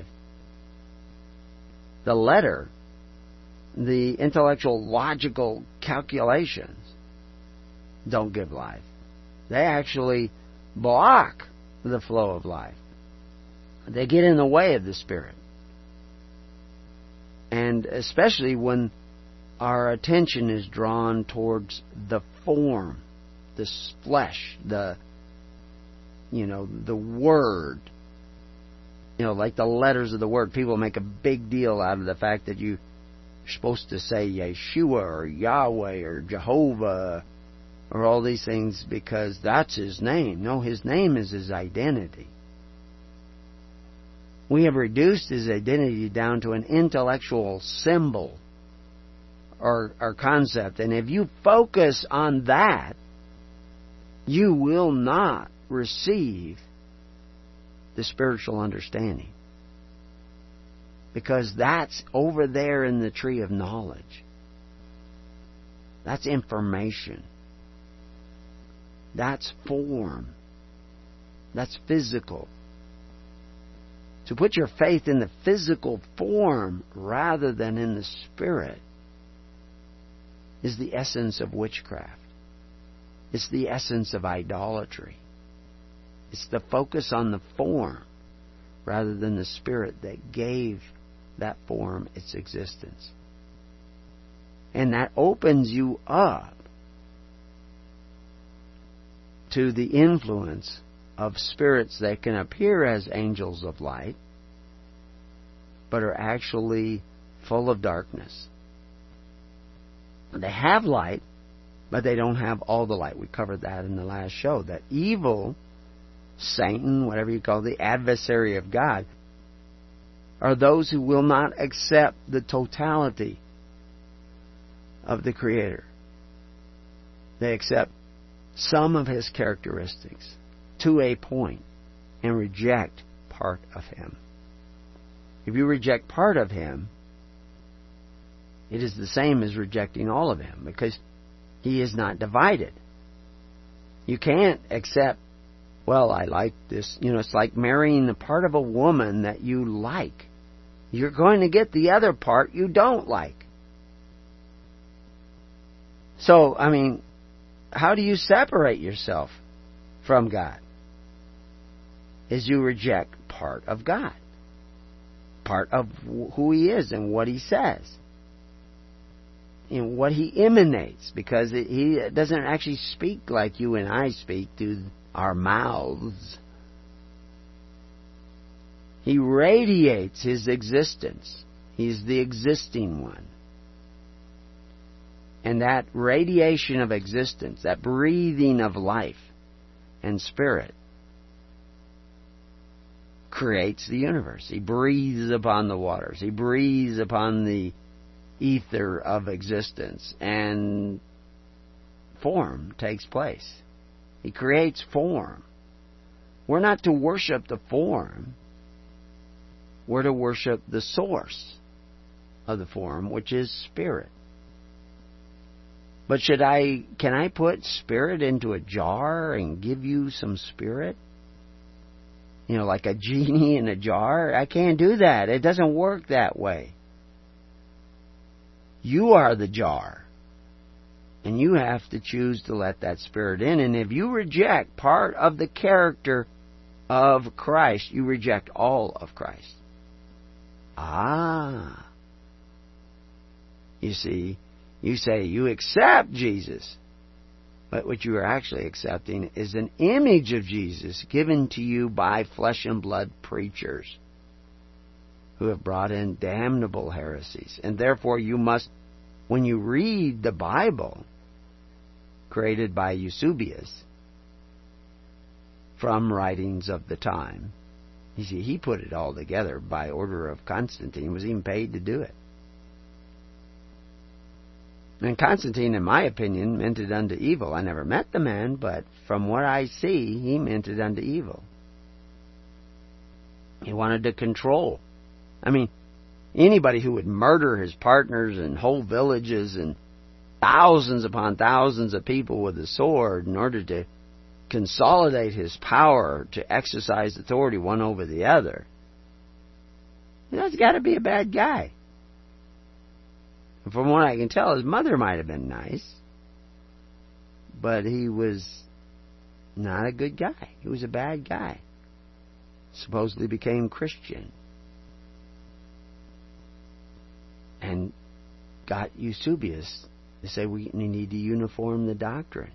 Speaker 2: The letter, the intellectual logical calculations, don't give life. They actually block the flow of life. They get in the way of the Spirit. And especially when our attention is drawn towards the form, this flesh, the Word. Like the letters of the Word. People make a big deal out of the fact that you're supposed to say Yeshua or Yahweh or Jehovah or all these things because that's His name. No, His name is His identity. We have reduced His identity down to an intellectual symbol or concept. And if you focus on that, you will not receive the spiritual understanding. Because that's over there in the tree of knowledge. That's information. That's form. That's physical. To put your faith in the physical form rather than in the Spirit is the essence of witchcraft. It's the essence of idolatry. It's the focus on the form rather than the Spirit that gave that form its existence. And that opens you up to the influence of spirits that can appear as angels of light, but are actually full of darkness. They have light, but they don't have all the light. We covered that in the last show. That evil, Satan, whatever you call the adversary of God, are those who will not accept the totality of the Creator. They accept some of His characteristics to a point and reject part of Him. If you reject part of Him, it is the same as rejecting all of Him, because He is not divided. You can't accept, well, I like this. It's like marrying the part of a woman that you like. You're going to get the other part you don't like. So, how do you separate yourself from God? Is you reject part of God. Part of who He is and what He says. And what He emanates. Because He doesn't actually speak like you and I speak through our mouths. He radiates His existence. He's the existing one. And that radiation of existence, that breathing of life and spirit, creates the universe. He breathes upon the waters. He breathes upon the ether of existence. And form takes place. He creates form. We're not to worship the form. We're to worship the source of the form, which is Spirit. But can I put Spirit into a jar and give you some Spirit? Like a genie in a jar? I can't do that. It doesn't work that way. You are the jar. And you have to choose to let that Spirit in. And if you reject part of the character of Christ, you reject all of Christ. You see, you say you accept Jesus, but what you are actually accepting is an image of Jesus given to you by flesh and blood preachers who have brought in damnable heresies. And therefore you must, when you read the Bible created by Eusebius from writings of the time, you see, he put it all together by order of Constantine, was even paid to do it. And Constantine, in my opinion, meant it unto evil. I never met the man, but from what I see, he meant it unto evil. He wanted to control. I mean, anybody who would murder his partners and whole villages and thousands upon thousands of people with a sword in order to consolidate his power to exercise authority one over the other, that's got to be a bad guy. From what I can tell, his mother might have been nice, but he was not a good guy. He was a bad guy. Supposedly became Christian and got Eusebius to say we need to uniform the doctrine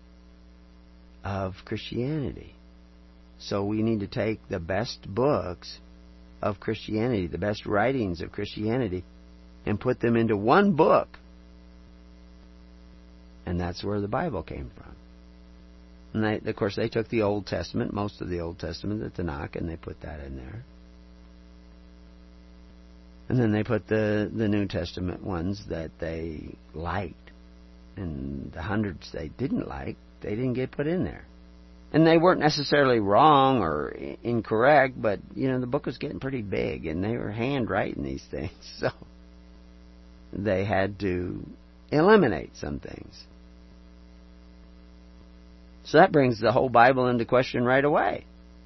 Speaker 2: of Christianity. So we need to take the best books of Christianity, the best writings of Christianity, and put them into one book. And that's where the Bible came from. And of course, they took the Old Testament, most of the Old Testament, the Tanakh, and they put that in there. And then they put the New Testament ones that they liked. And the hundreds they didn't like, they didn't get put in there. And they weren't necessarily wrong or incorrect, but, the book was getting pretty big, and they were handwriting these things, so they had to eliminate some things. So that brings the whole Bible into question right away.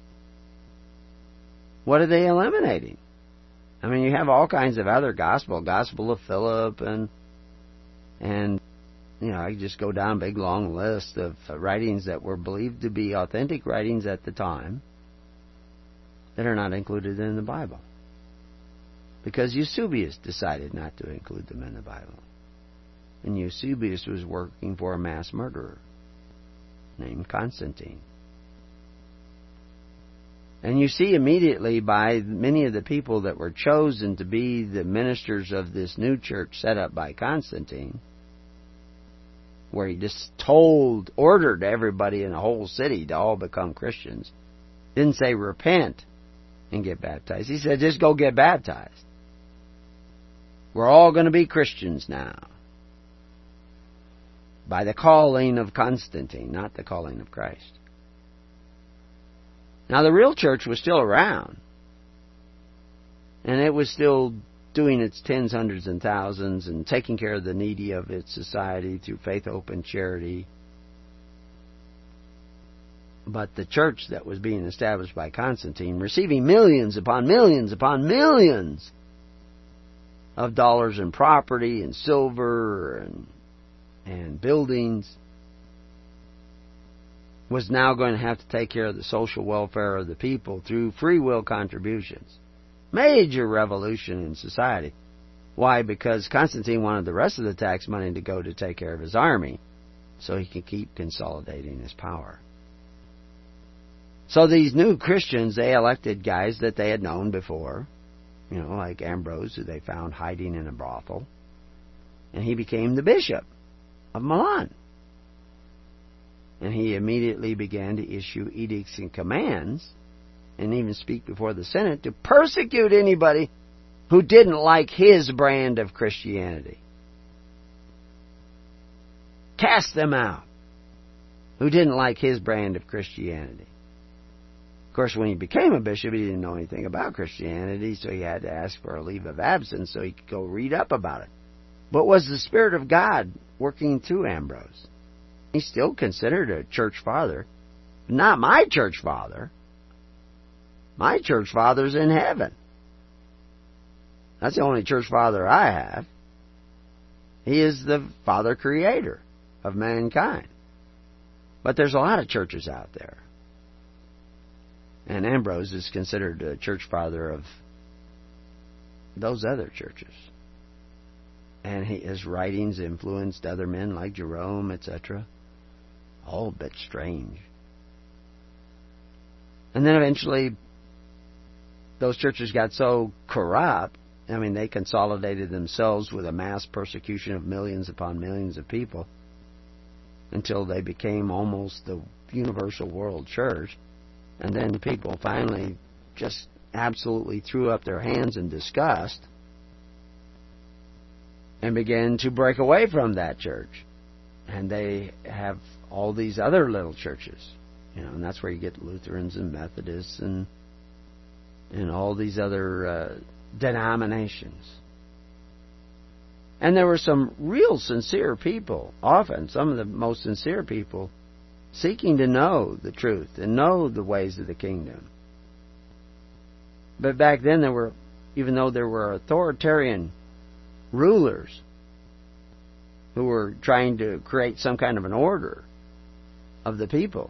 Speaker 2: What are they eliminating? I mean, you have all kinds of other gospel of Philip, and I just go down a big long list of writings that were believed to be authentic writings at the time that are not included in the Bible. Because Eusebius decided not to include them in the Bible. And Eusebius was working for a mass murderer named Constantine. And you see immediately by many of the people that were chosen to be the ministers of this new church set up by Constantine, where he just ordered everybody in the whole city to all become Christians. Didn't say repent and get baptized. He said just go get baptized. We're all going to be Christians now. By the calling of Constantine, not the calling of Christ. Now the real church was still around. And it was still doing its tens, hundreds, and thousands and taking care of the needy of its society through faith, hope, and charity. But the church that was being established by Constantine, receiving millions upon millions upon millions of dollars in property and silver and buildings, was now going to have to take care of the social welfare of the people through free will contributions. Major revolution in society. Why? Because Constantine wanted the rest of the tax money to go to take care of his army so he could keep consolidating his power. So these new Christians, they elected guys that they had known before, like Ambrose, who they found hiding in a brothel. And he became the bishop of Milan. And he immediately began to issue edicts and commands, and even speak before the Senate, to persecute anybody who didn't like his brand of Christianity. Cast them out who didn't like his brand of Christianity. Of course, when he became a bishop, he didn't know anything about Christianity, so he had to ask for a leave of absence so he could go read up about it. But was the Spirit of God working through Ambrose? He's still considered a church father. Not my church father. My church father's in heaven. That's the only church father I have. He is the Father Creator of mankind. But there's a lot of churches out there. And Ambrose is considered a church father of those other churches. And his writings influenced other men like Jerome, etc. All a bit strange. And then eventually, those churches got so corrupt, I mean, they consolidated themselves with a mass persecution of millions upon millions of people until they became almost the universal world church. And then people finally just absolutely threw up their hands in disgust and began to break away from that church. And they have all these other little churches, and that's where you get Lutherans and Methodists and all these other denominations. And there were some real sincere people, often some of the most sincere people, seeking to know the truth and know the ways of the kingdom. But back then even though there were authoritarian rulers who were trying to create some kind of an order of the people,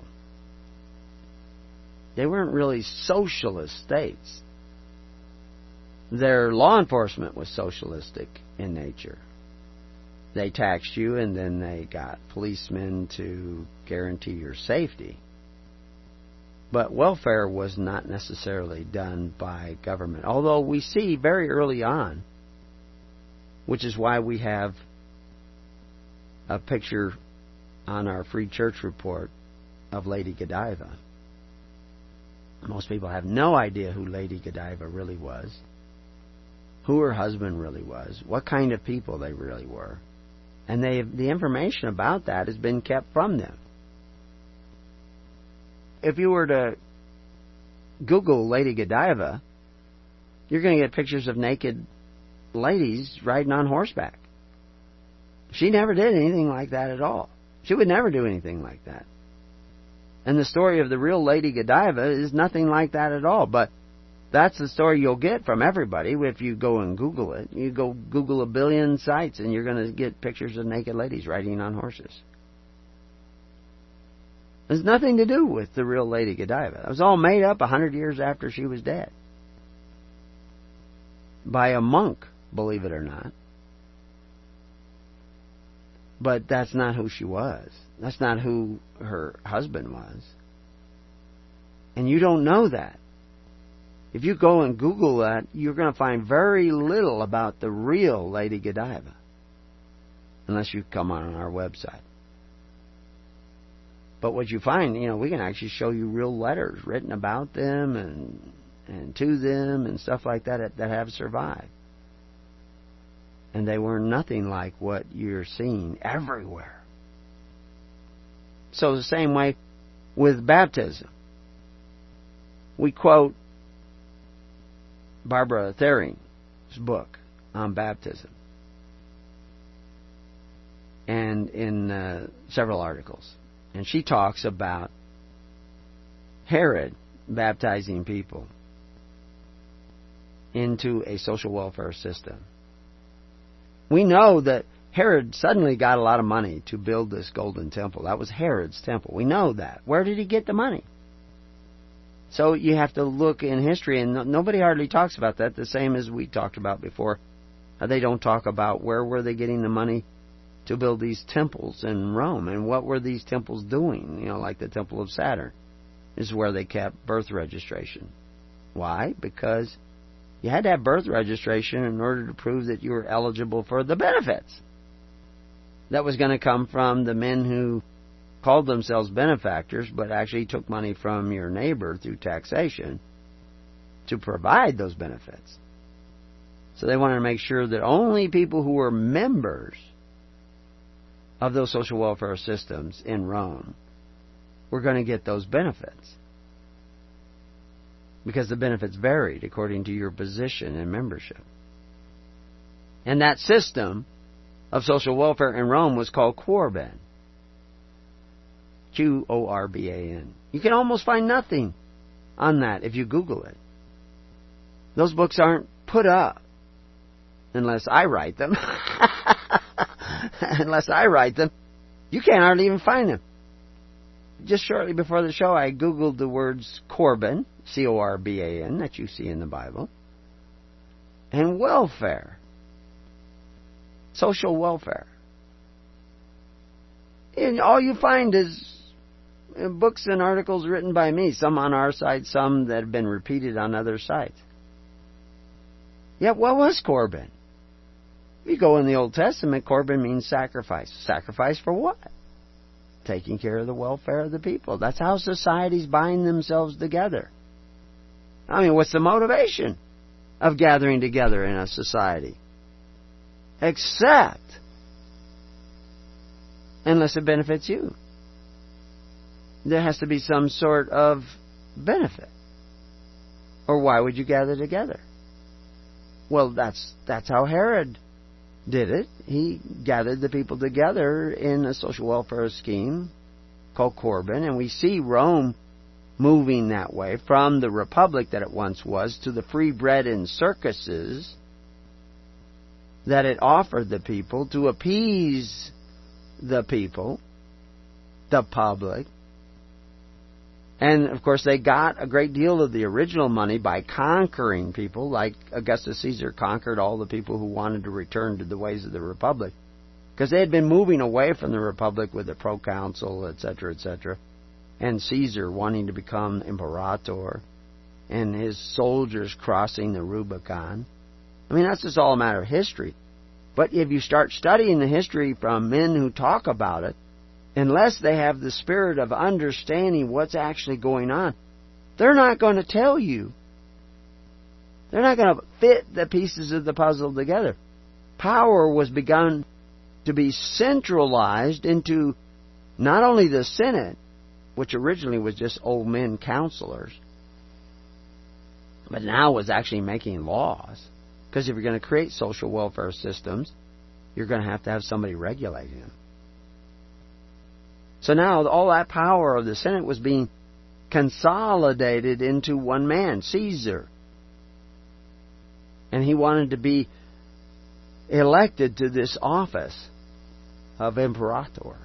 Speaker 2: they weren't really socialist states. Their law enforcement was socialistic in nature. They taxed you, and then they got policemen to guarantee your safety. But welfare was not necessarily done by government. Although we see very early on, which is why we have a picture on our Free Church Report of Lady Godiva. Most people have no idea who Lady Godiva really was, who her husband really was, what kind of people they really were. And the information about that has been kept from them. If you were to Google Lady Godiva, you're going to get pictures of naked ladies riding on horseback. She never did anything like that at all. She would never do anything like that. And the story of the real Lady Godiva is nothing like that at all. But that's the story you'll get from everybody if you go and Google it. You go Google a billion sites and you're going to get pictures of naked ladies riding on horses. There's nothing to do with the real Lady Godiva. It was all made up 100 years after she was dead. By a monk, believe it or not. But that's not who she was. That's not who her husband was. And you don't know that. If you go and Google that, you're going to find very little about the real Lady Godiva. Unless you come on our website. But what you find, we can actually show you real letters written about them and to them and stuff like that that have survived. And they were nothing like what you're seeing everywhere. So the same way with baptism. We quote Barbara Thering's book on baptism. And in several articles. And she talks about Herod baptizing people into a social welfare system. We know that Herod suddenly got a lot of money to build this golden temple. That was Herod's temple. We know that. Where did he get the money? So you have to look in history, and nobody hardly talks about that, the same as we talked about before. They don't talk about where were they getting the money to build these temples in Rome, and what were these temples doing? Like the Temple of Saturn is where they kept birth registration. Why? Because you had to have birth registration in order to prove that you were eligible for the benefits that was going to come from the men who called themselves benefactors, but actually took money from your neighbor through taxation to provide those benefits. So they wanted to make sure that only people who were members of those social welfare systems in Rome were going to get those benefits. Because the benefits varied according to your position and membership. And that system of social welfare in Rome was called Corban. Qorban. You can almost find nothing on that if you Google it. Those books aren't put up unless I write them. Unless I write them. You can't hardly even find them. Just shortly before the show, I Googled the words Corban, C-O-R-B-A-N, that you see in the Bible, and welfare, social welfare. And all you find is books and articles written by me, some on our side, some that have been repeated on other sites. Yet, what was Corban? If you go in the Old Testament, Corban means sacrifice. Sacrifice for what? Taking care of the welfare of the people. That's how societies bind themselves together. I mean, what's the motivation of gathering together in a society? Except, unless it benefits you, there has to be some sort of benefit. Or why would you gather together? Well, that's how Herod did it. He gathered the people together in a social welfare scheme called Corban, and we see Rome moving that way from the republic that it once was to the free bread and circuses that it offered the people to appease the people, the public. And, of course, they got a great deal of the original money by conquering people, like Augustus Caesar conquered all the people who wanted to return to the ways of the Republic. Because they had been moving away from the Republic with the proconsul, etc., etc., and Caesar wanting to become imperator, and his soldiers crossing the Rubicon. I mean, that's just all a matter of history. But if you start studying the history from men who talk about it, unless they have the spirit of understanding what's actually going on, they're not going to tell you. They're not going to fit the pieces of the puzzle together. Power was begun to be centralized into not only the Senate, which originally was just old men counselors, but now was actually making laws. Because if you're going to create social welfare systems, you're going to have somebody regulating them. So now all that power of the Senate was being consolidated into one man, Caesar. And he wanted to be elected to this office of imperator.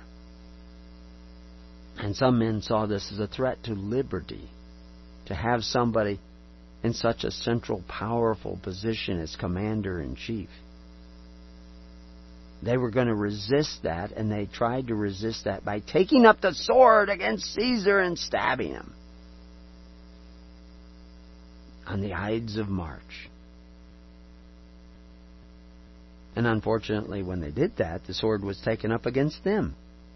Speaker 2: And some men saw this as a threat to liberty, to have somebody in such a central, powerful position as commander-in-chief. They were going to resist that, and they tried to resist that by taking up the sword against Caesar and stabbing him on the Ides of March. And unfortunately, when they did that, the sword was taken up against them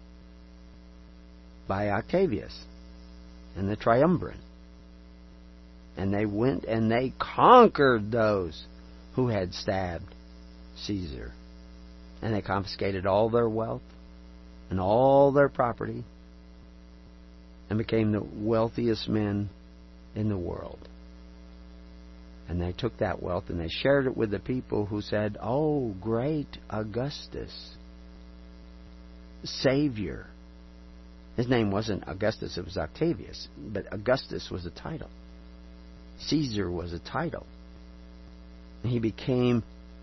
Speaker 2: by Octavius and the Triumvirate. And they went and they conquered those who had stabbed Caesar. And they confiscated all their wealth and all their property and became the wealthiest men in the world. And they took that wealth and they shared it with the people who said, "Oh, great Augustus, Savior." His name wasn't Augustus, it was Octavius. But Augustus was a title. Caesar was a title. And he became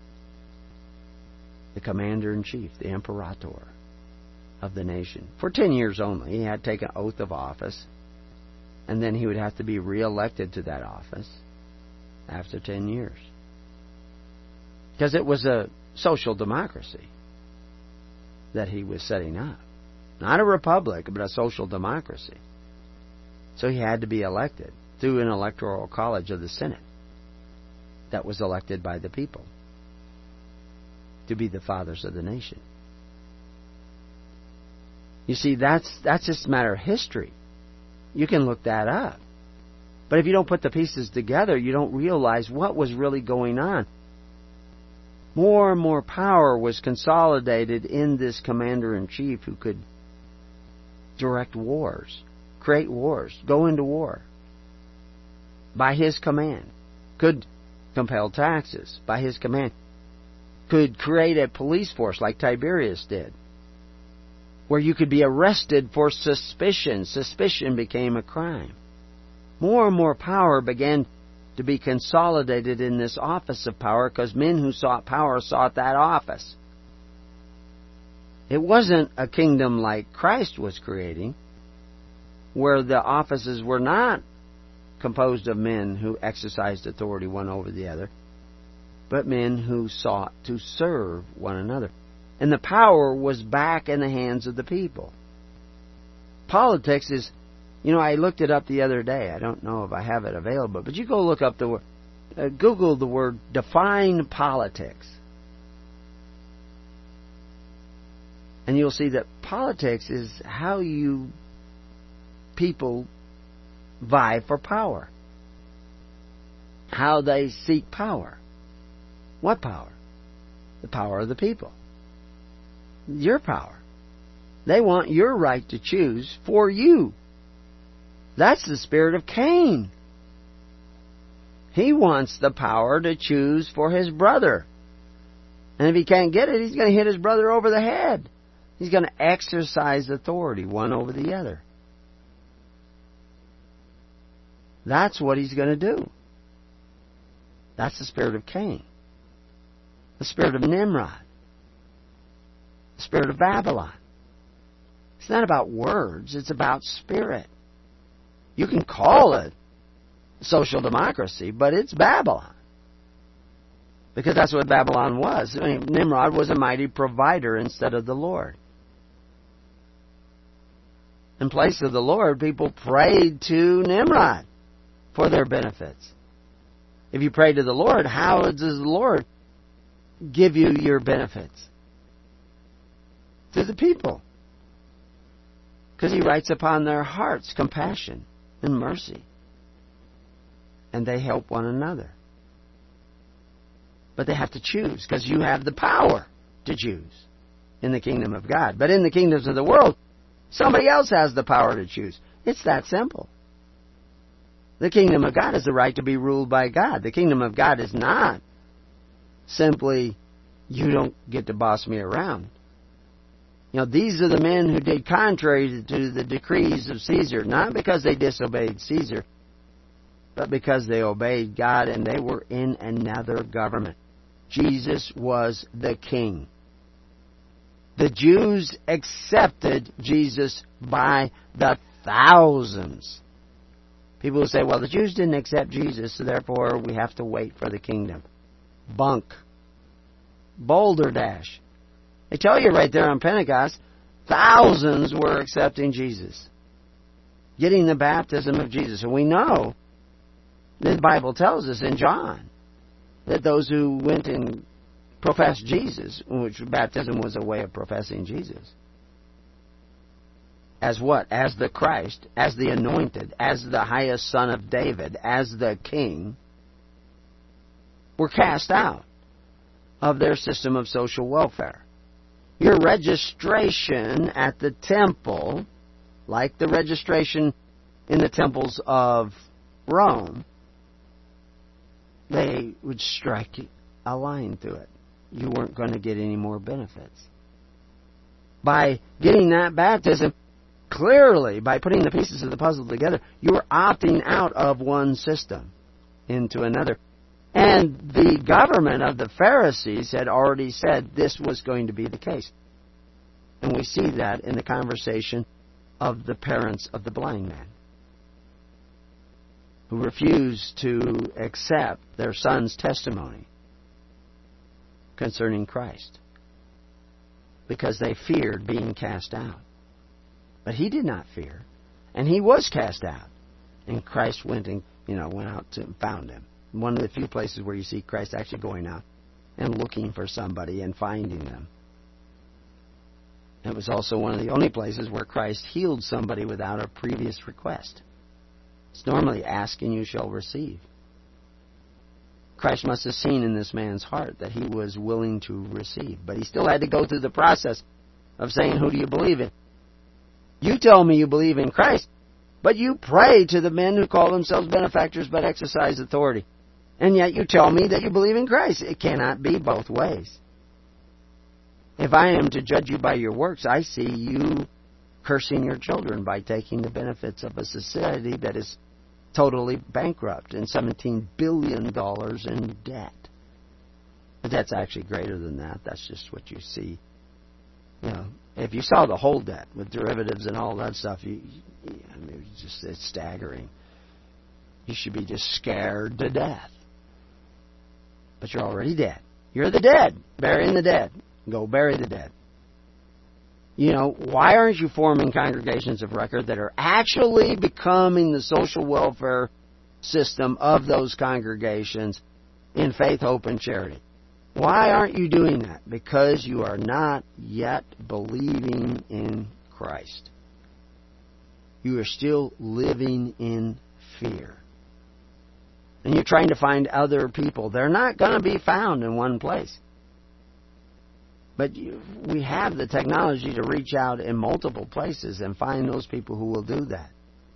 Speaker 2: the commander-in-chief, the imperator of the nation. For 10 years only. He had to take an oath of office. And then he would have to be re-elected to that office after 10 years. Because it was a social democracy that he was setting up. Not a republic, but a social democracy. So he had to be elected through an electoral college of the Senate that was elected by the people to be the fathers of the nation. You see, that's just a matter of history. You can look that up. But if you don't put the pieces together, you don't realize what was really going on. More and more power was consolidated in this commander-in-chief who could direct wars, create wars, go into war by his command, could compel taxes by his command, could create a police force like Tiberius did, where you could be arrested for suspicion. Suspicion became a crime. More and more power began to be consolidated in this office of power because men who sought power sought that office. It wasn't a kingdom like Christ was creating, where the offices were not composed of men who exercised authority one over the other, but men who sought to serve one another. And the power was back in the hands of the people. Politics is, I looked it up the other day. I don't know if I have it available, but you go look up the word, Google the word define politics. And you'll see that politics is how you people vie for power. How they seek power. What power? The power of the people. Your power. They want your right to choose for you. That's the spirit of Cain. He wants the power to choose for his brother. And if he can't get it, he's going to hit his brother over the head. He's going to exercise authority one over the other. That's what he's going to do. That's the spirit of Cain. The spirit of Nimrod. The spirit of Babylon. It's not about words, it's about spirit. You can call it social democracy, but it's Babylon. Because that's what Babylon was. Nimrod was a mighty provider instead of the Lord. In place of the Lord, people prayed to Nimrod for their benefits. If you pray to the Lord, how does the Lord give you your benefits? To the people. Because He writes upon their hearts compassion and mercy. And they help one another. But they have to choose, because you have the power to choose in the kingdom of God. But in the kingdoms of the world, somebody else has the power to choose. It's that simple. The kingdom of God is the right to be ruled by God. The kingdom of God is not simply, you don't get to boss me around. These are the men who did contrary to the decrees of Caesar, not because they disobeyed Caesar, but because they obeyed God and they were in another government. Jesus was the king. The Jews accepted Jesus by the thousands. People will say, well, the Jews didn't accept Jesus, so therefore we have to wait for the kingdom. Bunk. Boulder Dash. They tell you right there on Pentecost, thousands were accepting Jesus. Getting the baptism of Jesus. And we know, the Bible tells us in John, that those who went and professed Jesus, which baptism was a way of professing Jesus, as what? As the Christ, as the anointed, as the highest son of David, as the king, were cast out of their system of social welfare. Your registration at the temple, like the registration in the temples of Rome, they would strike a line through it. You weren't going to get any more benefits. By getting that baptism, clearly, by putting the pieces of the puzzle together, you were opting out of one system into another. And the government of the Pharisees had already said this was going to be the case. And we see that in the conversation of the parents of the blind man, who refused to accept their son's testimony concerning Christ because they feared being cast out. But he did not fear, and he was cast out. And Christ went and went out and found him. One of the few places where you see Christ actually going out and looking for somebody and finding them. It was also one of the only places where Christ healed somebody without a previous request. It's normally ask and you shall receive. Christ must have seen in this man's heart that he was willing to receive. But he still had to go through the process of saying, who do you believe in? You tell me you believe in Christ, but you pray to the men who call themselves benefactors but exercise authority. And yet you tell me that you believe in Christ. It cannot be both ways. If I am to judge you by your works, I see you cursing your children by taking the benefits of a society that is totally bankrupt and $17 billion in debt. But that's actually greater than that. That's just what you see If you saw the whole debt with derivatives and all that stuff, it's staggering. You should be just scared to death. But you're already dead. You're the dead. Burying the dead. Go bury the dead. Why aren't you forming congregations of record that are actually becoming the social welfare system of those congregations in faith, hope, and charity? Why aren't you doing that? Because you are not yet believing in Christ. You are still living in fear. And you're trying to find other people. They're not going to be found in one place. But we have the technology to reach out in multiple places and find those people who will do that.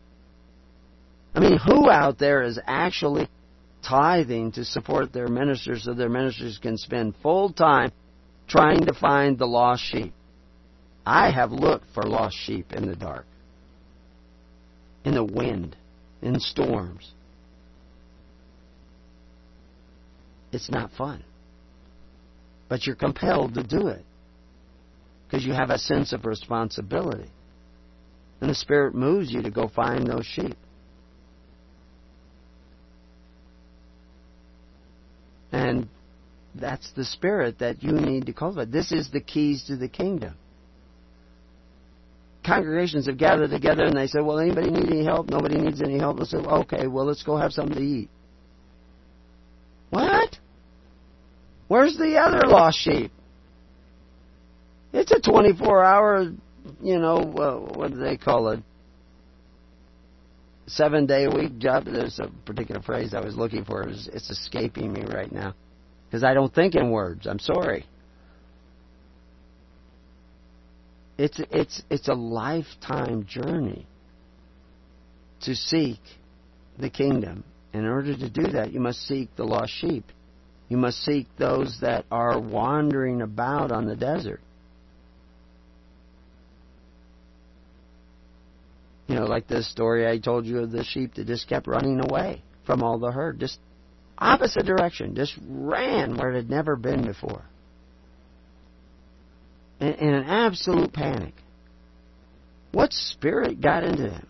Speaker 2: Who out there is actually tithing to support their ministers so their ministers can spend full time trying to find the lost sheep? I have looked for lost sheep in the dark, in the wind, in storms. It's not fun. But you're compelled to do it because you have a sense of responsibility. And the Spirit moves you to go find those sheep. And that's the spirit that you need to cultivate. This is the keys to the kingdom. Congregations have gathered together and they say, well, anybody need any help? Nobody needs any help. They say, okay, well, let's go have something to eat. What? Where's the other lost sheep? It's a 24-hour, what do they call it? 7-day-a-week job. There's a particular phrase I was looking for. It's escaping me right now because I don't think in words. I'm sorry. It's a lifetime journey to seek the kingdom. In order to do that, you must seek the lost sheep. You must seek those that are wandering about on the desert. Like this story I told you of the sheep that just kept running away from all the herd. Just opposite direction. Just ran where it had never been before. In an absolute panic. What spirit got into them?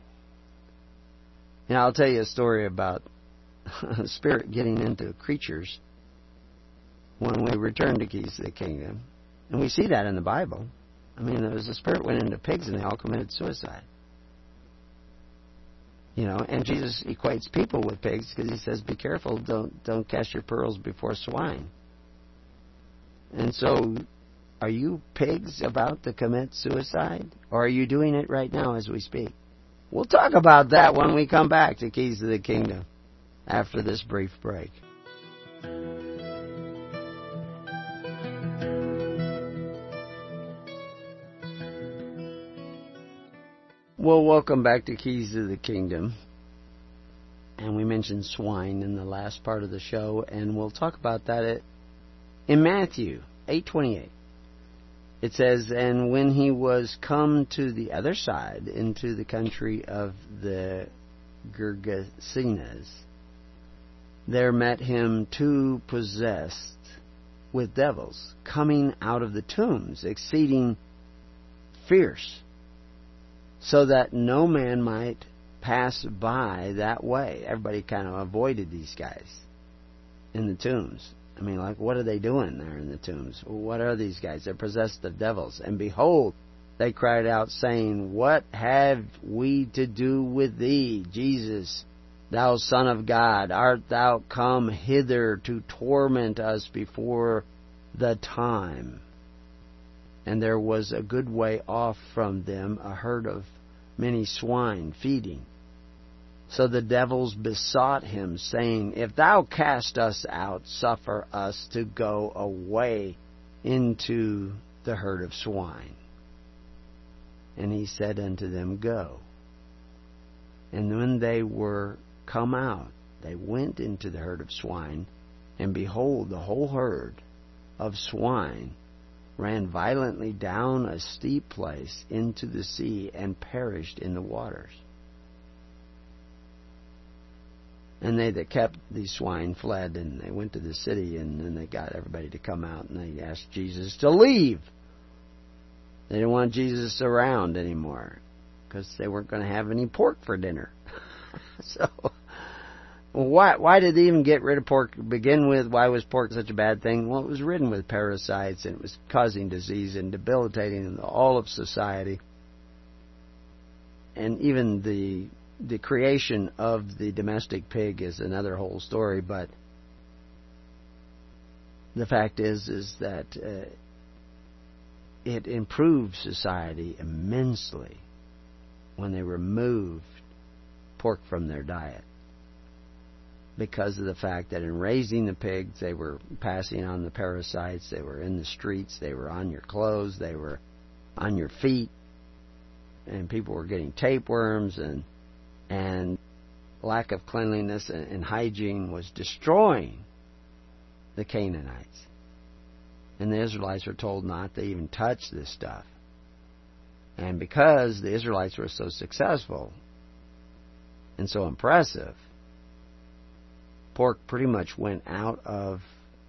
Speaker 2: I'll tell you a story about a spirit getting into creatures when we return to Keys to the Kingdom. And we see that in the Bible. There was a spirit went into pigs and they all committed suicide. And Jesus equates people with pigs because he says, be careful, don't cast your pearls before swine. And so, are you pigs about to commit suicide? Or are you doing it right now as we speak? We'll talk about that when we come back to Keys to the Kingdom after this brief break. Well, welcome back to Keys to the Kingdom. And we mentioned swine in the last part of the show, and we'll talk about that in Matthew 8:28. It says, and when he was come to the other side, into the country of the Gergesenes, there met him two possessed with devils, coming out of the tombs, exceeding fierce, so that no man might pass by that way. Everybody kind of avoided these guys in the tombs. What are they doing there in the tombs? What are these guys? They're possessed of devils. And behold, they cried out, saying, what have we to do with thee, Jesus, thou Son of God? Art thou come hither to torment us before the time? And there was a good way off from them a herd of many swine feeding. So the devils besought him, saying, if thou cast us out, suffer us to go away into the herd of swine. And he said unto them, go. And when they were come out, they went into the herd of swine, and behold, the whole herd of swine ran violently down a steep place into the sea and perished in the waters. And they that kept these swine fled, and they went to the city, and then they got everybody to come out, and they asked Jesus to leave. They didn't want Jesus around anymore because they weren't going to have any pork for dinner. So, why did they even get rid of pork to begin with? Why was pork such a bad thing? Well, it was ridden with parasites, and it was causing disease and debilitating all of society. And even the creation of the domestic pig is another whole story, but the fact is that it improved society immensely when they removed pork from their diet, because of the fact that in raising the pigs, they were passing on the parasites, they were in the streets, they were on your clothes, they were on your feet, and people were getting tapeworms, and lack of cleanliness and hygiene was destroying the Canaanites. And the Israelites were told not to even touch this stuff. And because the Israelites were so successful and so impressive, pork pretty much went out of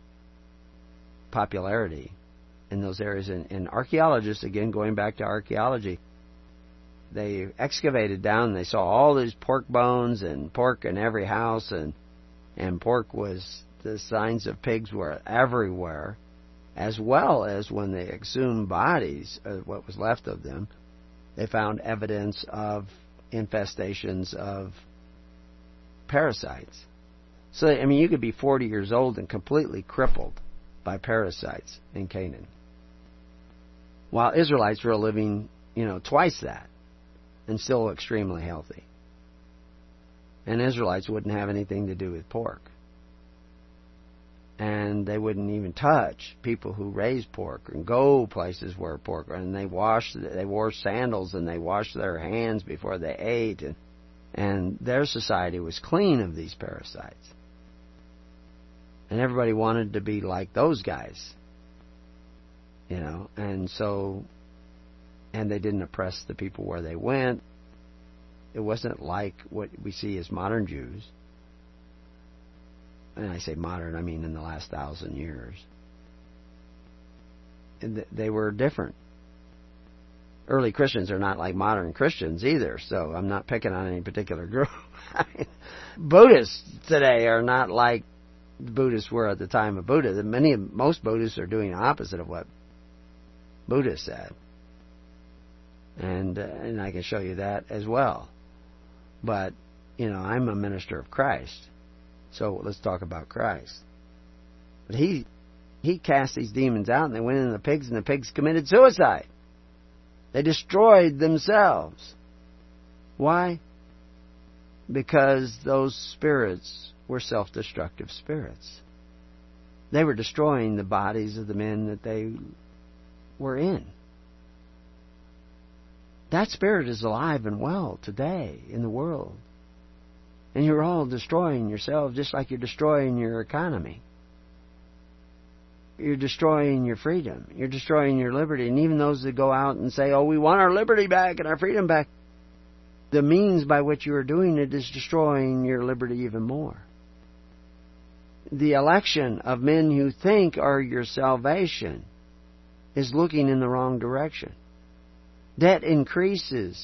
Speaker 2: popularity in those areas. And archaeologists, again, going back to archaeology, they excavated down and they saw all these pork bones and pork in every house, and pork was, the signs of pigs were everywhere, as well as when they exhumed bodies, what was left of them, they found evidence of infestations of parasites. So, I mean, you could be 40 years old and completely crippled by parasites in Canaan, while Israelites were living, twice that, and still extremely healthy. And Israelites wouldn't have anything to do with pork. And they wouldn't even touch people who raised pork and go places where pork. And they wore sandals and they washed their hands before they ate. And their society was clean of these parasites. And everybody wanted to be like those guys. And so, and they didn't oppress the people where they went. It wasn't like what we see as modern Jews. And I say modern, I mean in the last 1,000 years. And they were different. Early Christians are not like modern Christians either, so I'm not picking on any particular group. Buddhists today are not like the Buddhists were at the time of Buddha. Most Buddhists are doing the opposite of what Buddha said. And I can show you that as well. But, I'm a minister of Christ. So let's talk about Christ. But he cast these demons out, and they went into the pigs, and the pigs committed suicide. They destroyed themselves. Why? Because those spirits were self-destructive spirits. They were destroying the bodies of the men that they were in. That spirit is alive and well today in the world. And you're all destroying yourselves just like you're destroying your economy. You're destroying your freedom. You're destroying your liberty. And even those that go out and say, we want our liberty back and our freedom back, the means by which you are doing it is destroying your liberty even more. The election of men you think are your salvation is looking in the wrong direction. Debt increases,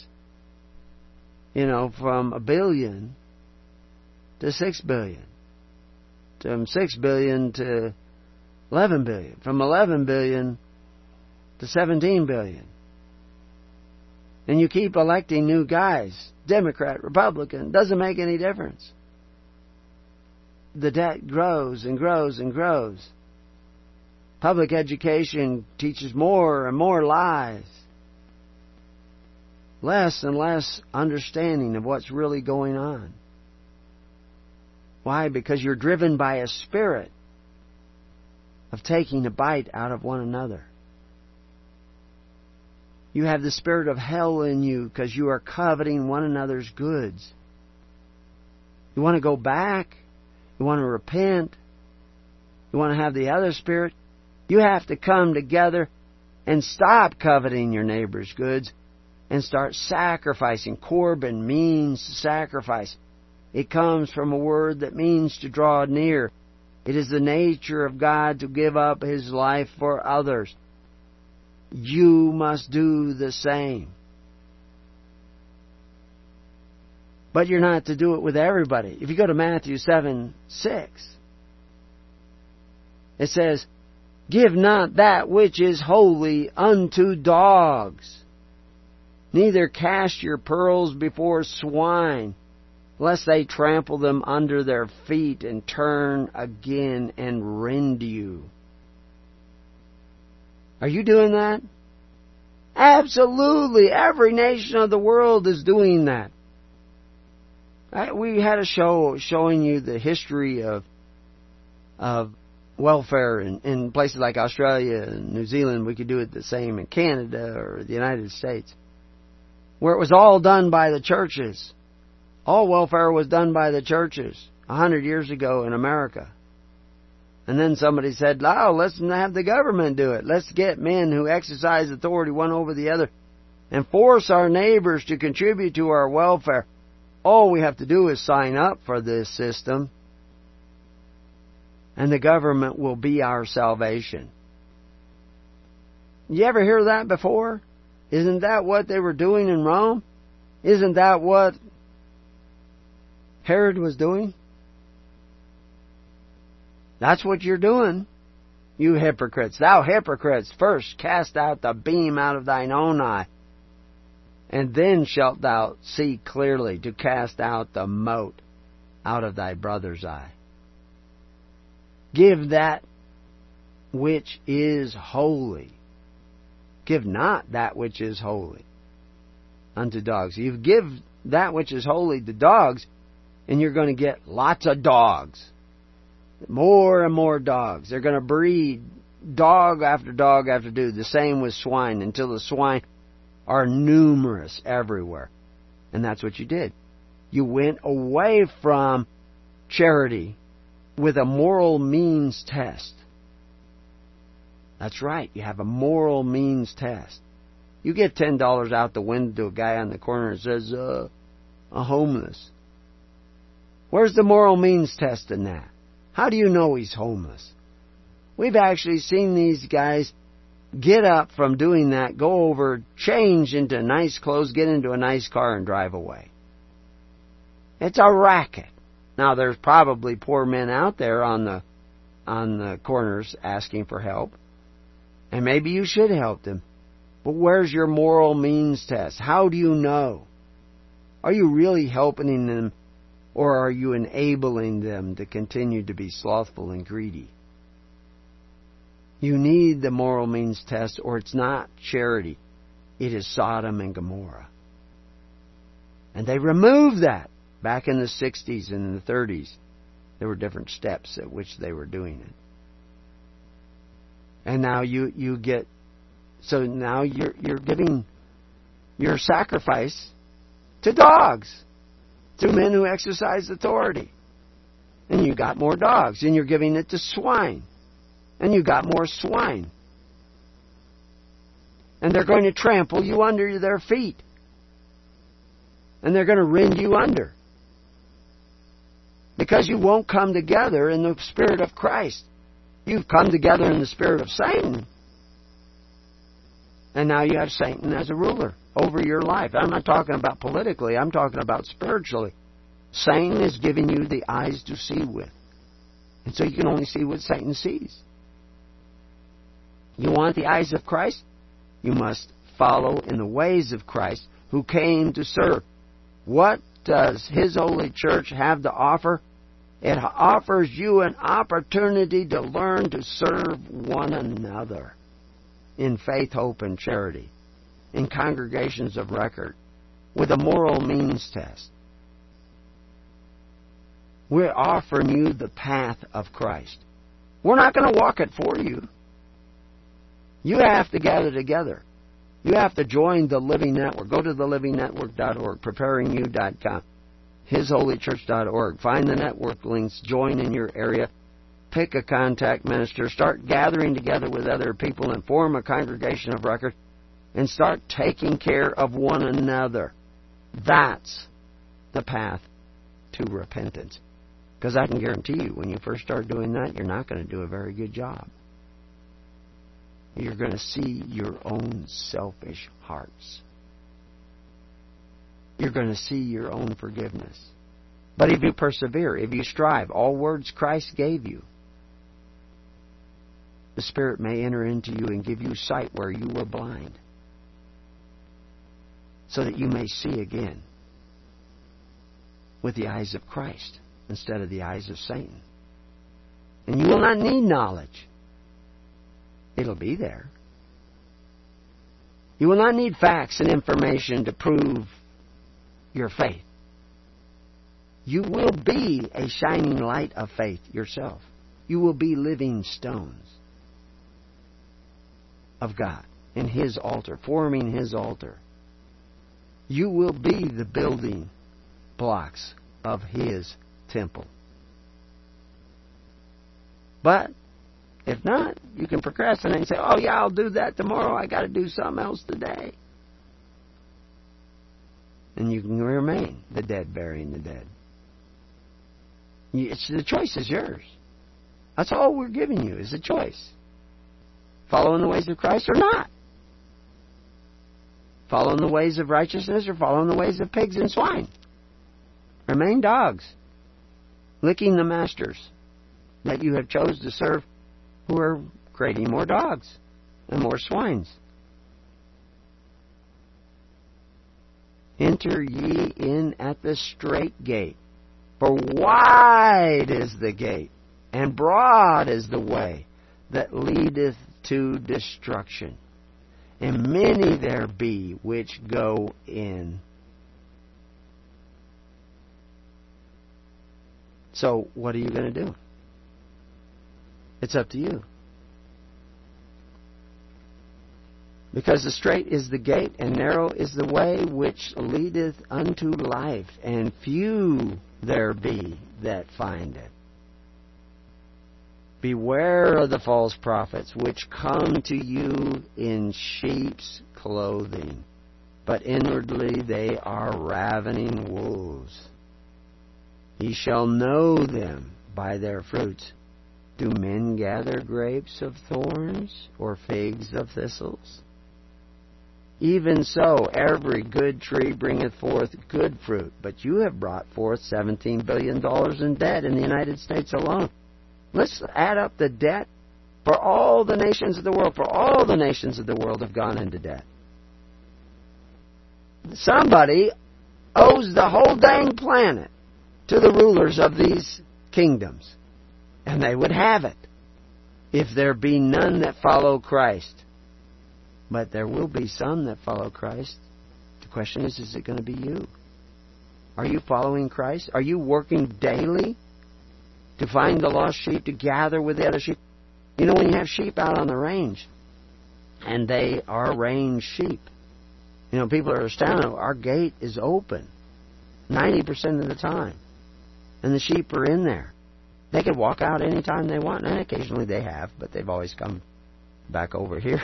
Speaker 2: from $1 billion to $6 billion, from $6 billion to $11 billion, from $11 billion to $17 billion. And you keep electing new guys, Democrat, Republican, doesn't make any difference. The debt grows and grows and grows. Public education teaches more and more lies. Less and less understanding of what's really going on. Why? Because you're driven by a spirit of taking a bite out of one another. You have the spirit of hell in you because you are coveting one another's goods. You want to go back? You want to repent? You want to have the other spirit? You have to come together and stop coveting your neighbor's goods and start sacrificing. Korban means sacrifice. It comes from a word that means to draw near. It is the nature of God to give up His life for others. you must do the same. But you're not to do it with everybody. If you go to Matthew 7:6, it says, "Give not that which is holy unto dogs, neither cast your pearls before swine, lest they trample them under their feet and turn again and rend you." Are you doing that? Absolutely. Every nation of the world is doing that. We had a show showing you the history of welfare in places like Australia and New Zealand. We could do it the same in Canada or the United States, where it was all done by the churches. All welfare was done by the churches 100 years ago in America. And then somebody said, "Oh, let's have the government do it. Let's get men who exercise authority one over the other and force our neighbors to contribute to our welfare. All we have to do is sign up for this system, and the government will be our salvation." You ever hear that before? Isn't that what they were doing in Rome? Isn't that what Herod was doing? That's what you're doing, you hypocrites. Thou hypocrites, first cast out the beam out of thine own eye, and then shalt thou see clearly to cast out the mote out of thy brother's eye. Give that which is holy. Give not that which is holy unto dogs. You give that which is holy to dogs, and you're going to get lots of dogs. More and more dogs. They're going to breed dog after dog after dog. The same with swine, until the swine are numerous everywhere. And that's what you did. You went away from charity with a moral means test. That's right. You have a moral means test. You get $10 out the window to a guy on the corner and says, "I'm homeless." Where's the moral means test in that? How do you know he's homeless? We've actually seen these guys get up from doing that, go over, change into nice clothes, get into a nice car, and drive away. It's a racket. Now, there's probably poor men out there on the corners asking for help, and maybe you should help them. But where's your moral means test? How do you know? Are you really helping them, or are you enabling them to continue to be slothful and greedy? You need the moral means test, or it's not charity. It is Sodom and Gomorrah. And they removed that back in the 60s and in the 30s. There were different steps at which they were doing it. And now you get... So now you're giving your sacrifice to dogs, to men who exercise authority. And you got more dogs. And you're giving it to swine. And you got more swine. And they're going to trample you under their feet. And they're going to rend you under. Because you won't come together in the Spirit of Christ. You've come together in the spirit of Satan. And now you have Satan as a ruler over your life. I'm not talking about politically. I'm talking about spiritually. Satan is giving you the eyes to see with. And so you can only see what Satan sees. You want the eyes of Christ? You must follow in the ways of Christ, who came to serve. What does His holy church have to offer? It offers you an opportunity to learn to serve one another in faith, hope, and charity, in congregations of record, with a moral means test. We're offering you the path of Christ. We're not going to walk it for you. You have to gather together. You have to join the Living Network. Go to thelivingnetwork.org, preparingyou.com, hisholychurch.org. Find the network links, join in your area, pick a contact minister, start gathering together with other people and form a congregation of record, and start taking care of one another. That's the path to repentance. Because I can guarantee you, when you first start doing that, you're not going to do a very good job. you're going to see your own selfish hearts. You're going to see your own forgiveness. But if you persevere, if you strive, all words Christ gave you, the Spirit may enter into you and give you sight where you were blind, so that you may see again with the eyes of Christ instead of the eyes of Satan. And you will not need knowledge. It'll be there. You will not need facts and information to prove your faith. You will be a shining light of faith yourself. You will be living stones of God in His altar, forming His altar. You will be the building blocks of His temple. But if not, you can procrastinate and say, oh yeah, I'll do that tomorrow. I got to do something else today. And you can remain the dead burying the dead. The choice is yours. That's all we're giving you is a choice. Following the ways of Christ or not. Following the ways of righteousness or following the ways of pigs and swine. Remain dogs. Licking the masters that you have chose to serve, who are creating more dogs and more swines. Enter ye in at the strait gate, for wide is the gate, and broad is the way that leadeth to destruction, and many there be which go in. So, what are you going to do? It's up to you. Because the strait is the gate, and narrow is the way which leadeth unto life, and few there be that find it. Beware of the false prophets, which come to you in sheep's clothing, but inwardly they are ravening wolves. Ye shall know them by their fruits. Do men gather grapes of thorns, or figs of thistles? Even so, every good tree bringeth forth good fruit. But you have brought forth $17 billion in debt in the United States alone. Let's add up the debt for all the nations of the world. For all the nations of the world have gone into debt. Somebody owes the whole dang planet to the rulers of these kingdoms. And they would have it if there be none that follow Christ. But there will be some that follow Christ. The question is it going to be you? Are you following Christ? Are you working daily to find the lost sheep, to gather with the other sheep? You know, when you have sheep out on the range, and they are range sheep, you know, people are astounded. Our gate is open 90% of the time. And the sheep are in there. They can walk out anytime they want, and occasionally they have, but they've always come back over here.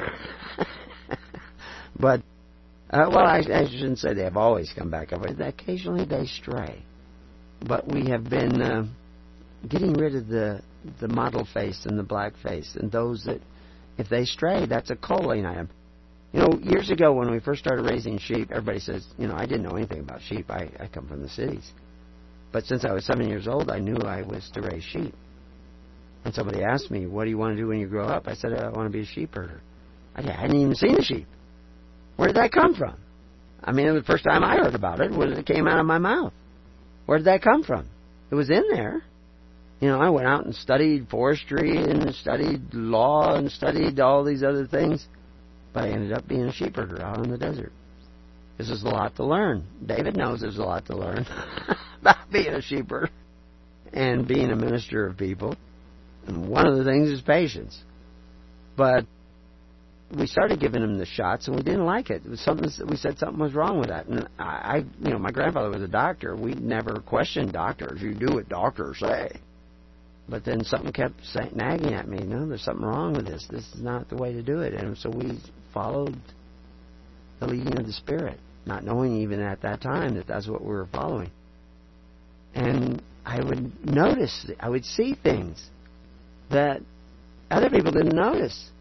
Speaker 2: But, I shouldn't say they have always come back over here. Occasionally they stray. But we have been getting rid of the mottled face and the black face, and those that, if they stray, that's a culling item. You know, years ago when we first started raising sheep, everybody says, you know, I didn't know anything about sheep. I come from the cities. But since I was 7 years old, I knew I was to raise sheep. And somebody asked me, what do you want to do when you grow up? I said, I want to be a sheep herder. I hadn't even seen a sheep. Where did that come from? I mean, it was the first time I heard about it when it came out of my mouth. Where did that come from? It was in there. You know, I went out and studied forestry and studied law and studied all these other things. But I ended up being a sheep herder out in the desert. This is a lot to learn. David knows there's a lot to learn about being a sheep herder and being a minister of people. And one of the things is patience. But we started giving him the shots, and we didn't like it. It was something. We said something was wrong with that. And my grandfather was a doctor. We never questioned doctors. You do what doctors say. But then something kept nagging at me. No, there's something wrong with this. This is not the way to do it. And so we followed the leading of the Spirit, not knowing even at that time that that's what we were following. And I would notice, I would see things that other people didn't notice.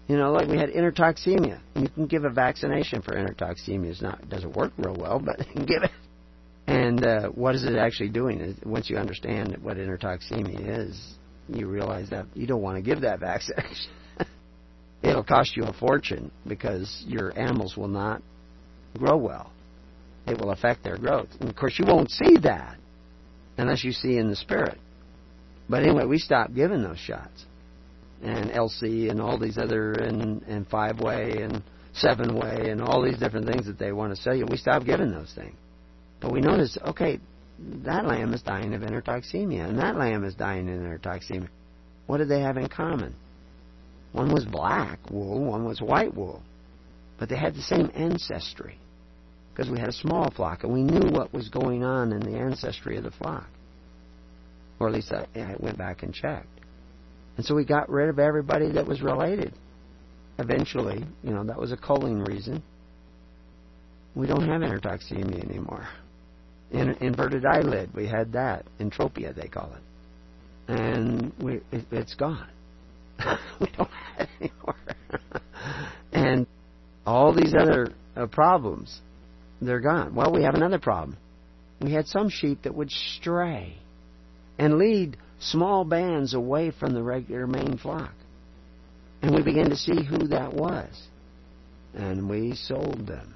Speaker 2: Like we had intertoxemia. You can give a vaccination for intertoxemia. It doesn't work real well, but you can give it. And what is it actually doing? Once you understand what intertoxemia is, you realize that you don't want to give that vaccination. It'll cost you a fortune because your animals will not grow well. It will affect their growth. And of course, you won't see that unless you see in the spirit. But anyway, we stopped giving those shots. And LC and all these other, and 5-way and 7-way and all these different things that they want to sell you. We stopped giving those things. But we noticed, okay, that lamb is dying of intertoxemia, and that lamb is dying of intertoxemia. What did they have in common? One was black wool, one was white wool. But they had the same ancestry, because we had a small flock, and we knew what was going on in the ancestry of the flock. Or at least I went back and checked. And so we got rid of everybody that was related. Eventually, that was a culling reason. We don't have intertoxemia anymore. Inverted eyelid, we had that. Entropia, they call it. And it's gone. We don't have it anymore. And all these other problems, they're gone. Well, we have another problem. We had some sheep that would stray and lead small bands away from the regular main flock. And we began to see who that was. And we sold them.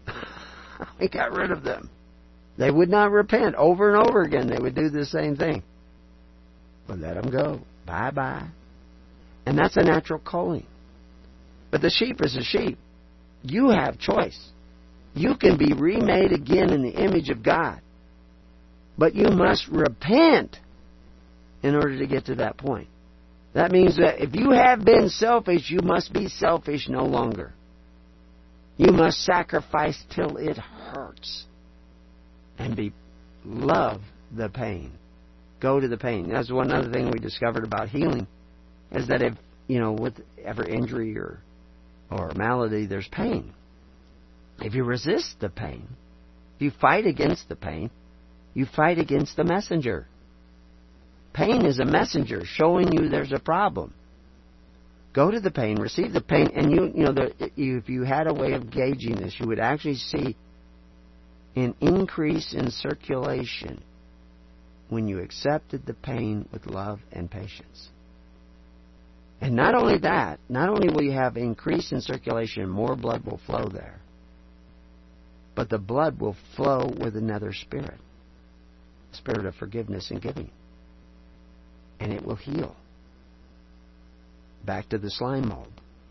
Speaker 2: We got rid of them. They would not repent. Over and over again, they would do the same thing. But let them go. Bye-bye. And that's a natural culling. But the sheep is a sheep. You have choice. You can be remade again in the image of God. But you must repent in order to get to that point. That means that if you have been selfish, you must be selfish no longer. You must sacrifice till it hurts. And love the pain. Go to the pain. That's one other thing we discovered about healing, is that if, with every injury or malady, there's pain. If you resist the pain, if you fight against the pain, you fight against the messenger. Pain is a messenger showing you there's a problem. Go to the pain, receive the pain, and if you had a way of gauging this, you would actually see an increase in circulation when you accepted the pain with love and patience. And not only that, not only will you have increase in circulation, more blood will flow there, but the blood will flow with another spirit, the spirit of forgiveness and giving. And it will heal. Back to the slime mold.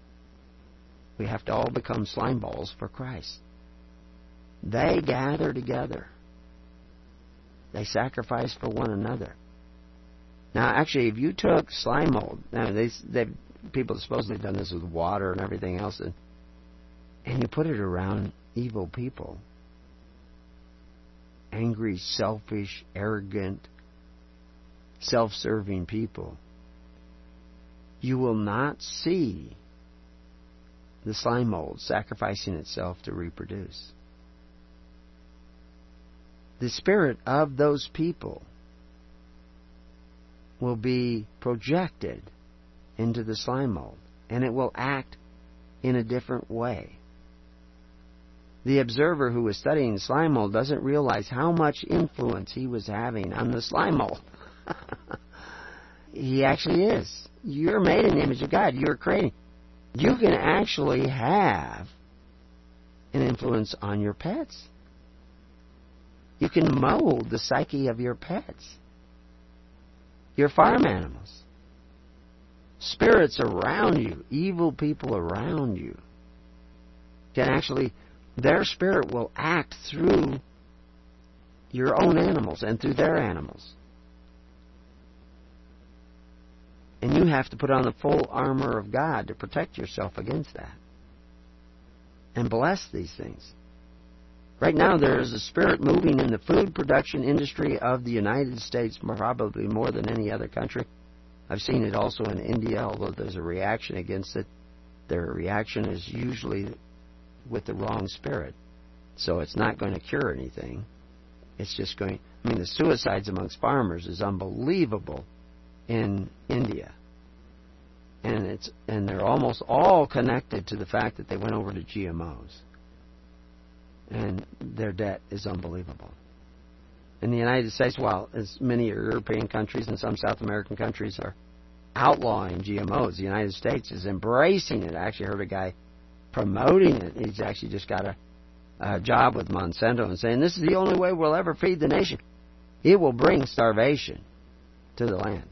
Speaker 2: We have to all become slime balls for Christ. They gather together. They sacrifice for one another. Now, actually, if you took slime mold, now people have supposedly done this with water and everything else, and you put it around evil people, angry, selfish, arrogant, self-serving people, you will not see the slime mold sacrificing itself to reproduce. The spirit of those people will be projected into the slime mold, and it will act in a different way. The observer who was studying slime mold doesn't realize how much influence he was having on the slime mold. He actually is. You're made in the image of God. You're creating. You can actually have an influence on your pets. You can mold the psyche of your pets, your farm animals, spirits around you, evil people around you. Can actually, their spirit will act through your own animals and through their animals. And you have to put on the full armor of God to protect yourself against that. And bless these things. Right now there is a spirit moving in the food production industry of the United States, probably more than any other country. I've seen it also in India, although there's a reaction against it. Their reaction is usually with the wrong spirit. So it's not going to cure anything. It's just going... the suicides amongst farmers is unbelievable in India. And they're almost all connected to the fact that they went over to GMOs. And their debt is unbelievable. In the United States, while as many European countries and some South American countries are outlawing GMOs, the United States is embracing it. I actually heard a guy promoting it. He's actually just got a job with Monsanto and saying, this is the only way we'll ever feed the nation. It will bring starvation to the land.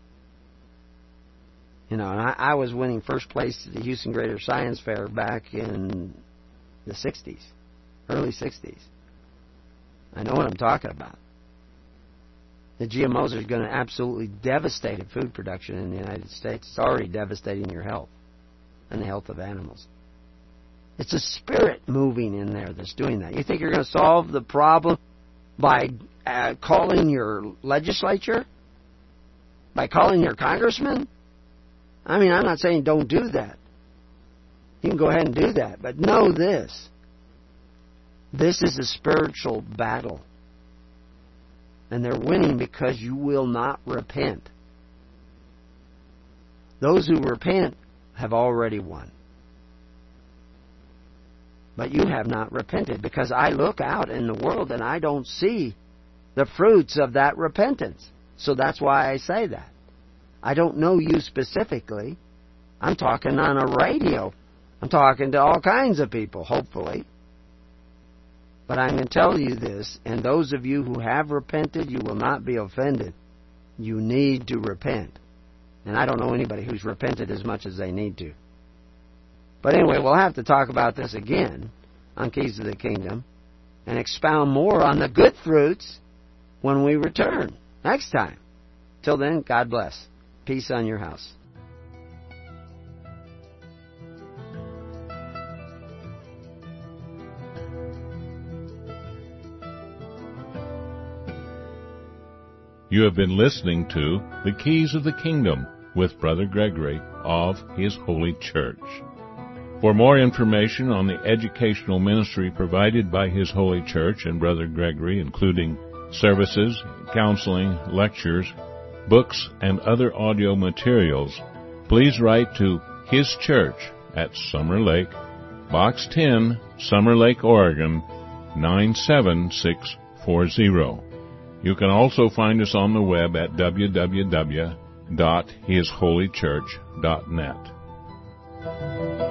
Speaker 2: You know, and I was winning first place at the Houston Greater Science Fair back in the 60s, early 60s. I know what I'm talking about. The GMOs are going to absolutely devastate food production in the United States. It's already devastating your health and the health of animals. It's a spirit moving in there that's doing that. You think you're going to solve the problem by calling your legislature? By calling your congressman? I mean, I'm not saying don't do that. You can go ahead and do that. But know this. This is a spiritual battle. And they're winning because you will not repent. Those who repent have already won. But you have not repented, because I look out in the world and I don't see the fruits of that repentance. So that's why I say that. I don't know you specifically. I'm talking on a radio. I'm talking to all kinds of people, hopefully. But I can tell you this, and those of you who have repented, you will not be offended. You need to repent. And I don't know anybody who's repented as much as they need to. But anyway, we'll have to talk about this again on Keys of the Kingdom and expound more on the good fruits when we return next time. Till then, God bless. Peace on your house.
Speaker 1: You have been listening to The Keys of the Kingdom with Brother Gregory of His Holy Church. For more information on the educational ministry provided by His Holy Church and Brother Gregory, including services, counseling, lectures, books, and other audio materials, please write to His Church at Summer Lake, Box 10, Summer Lake, Oregon, 97640. You can also find us on the web at www.hisholychurch.net.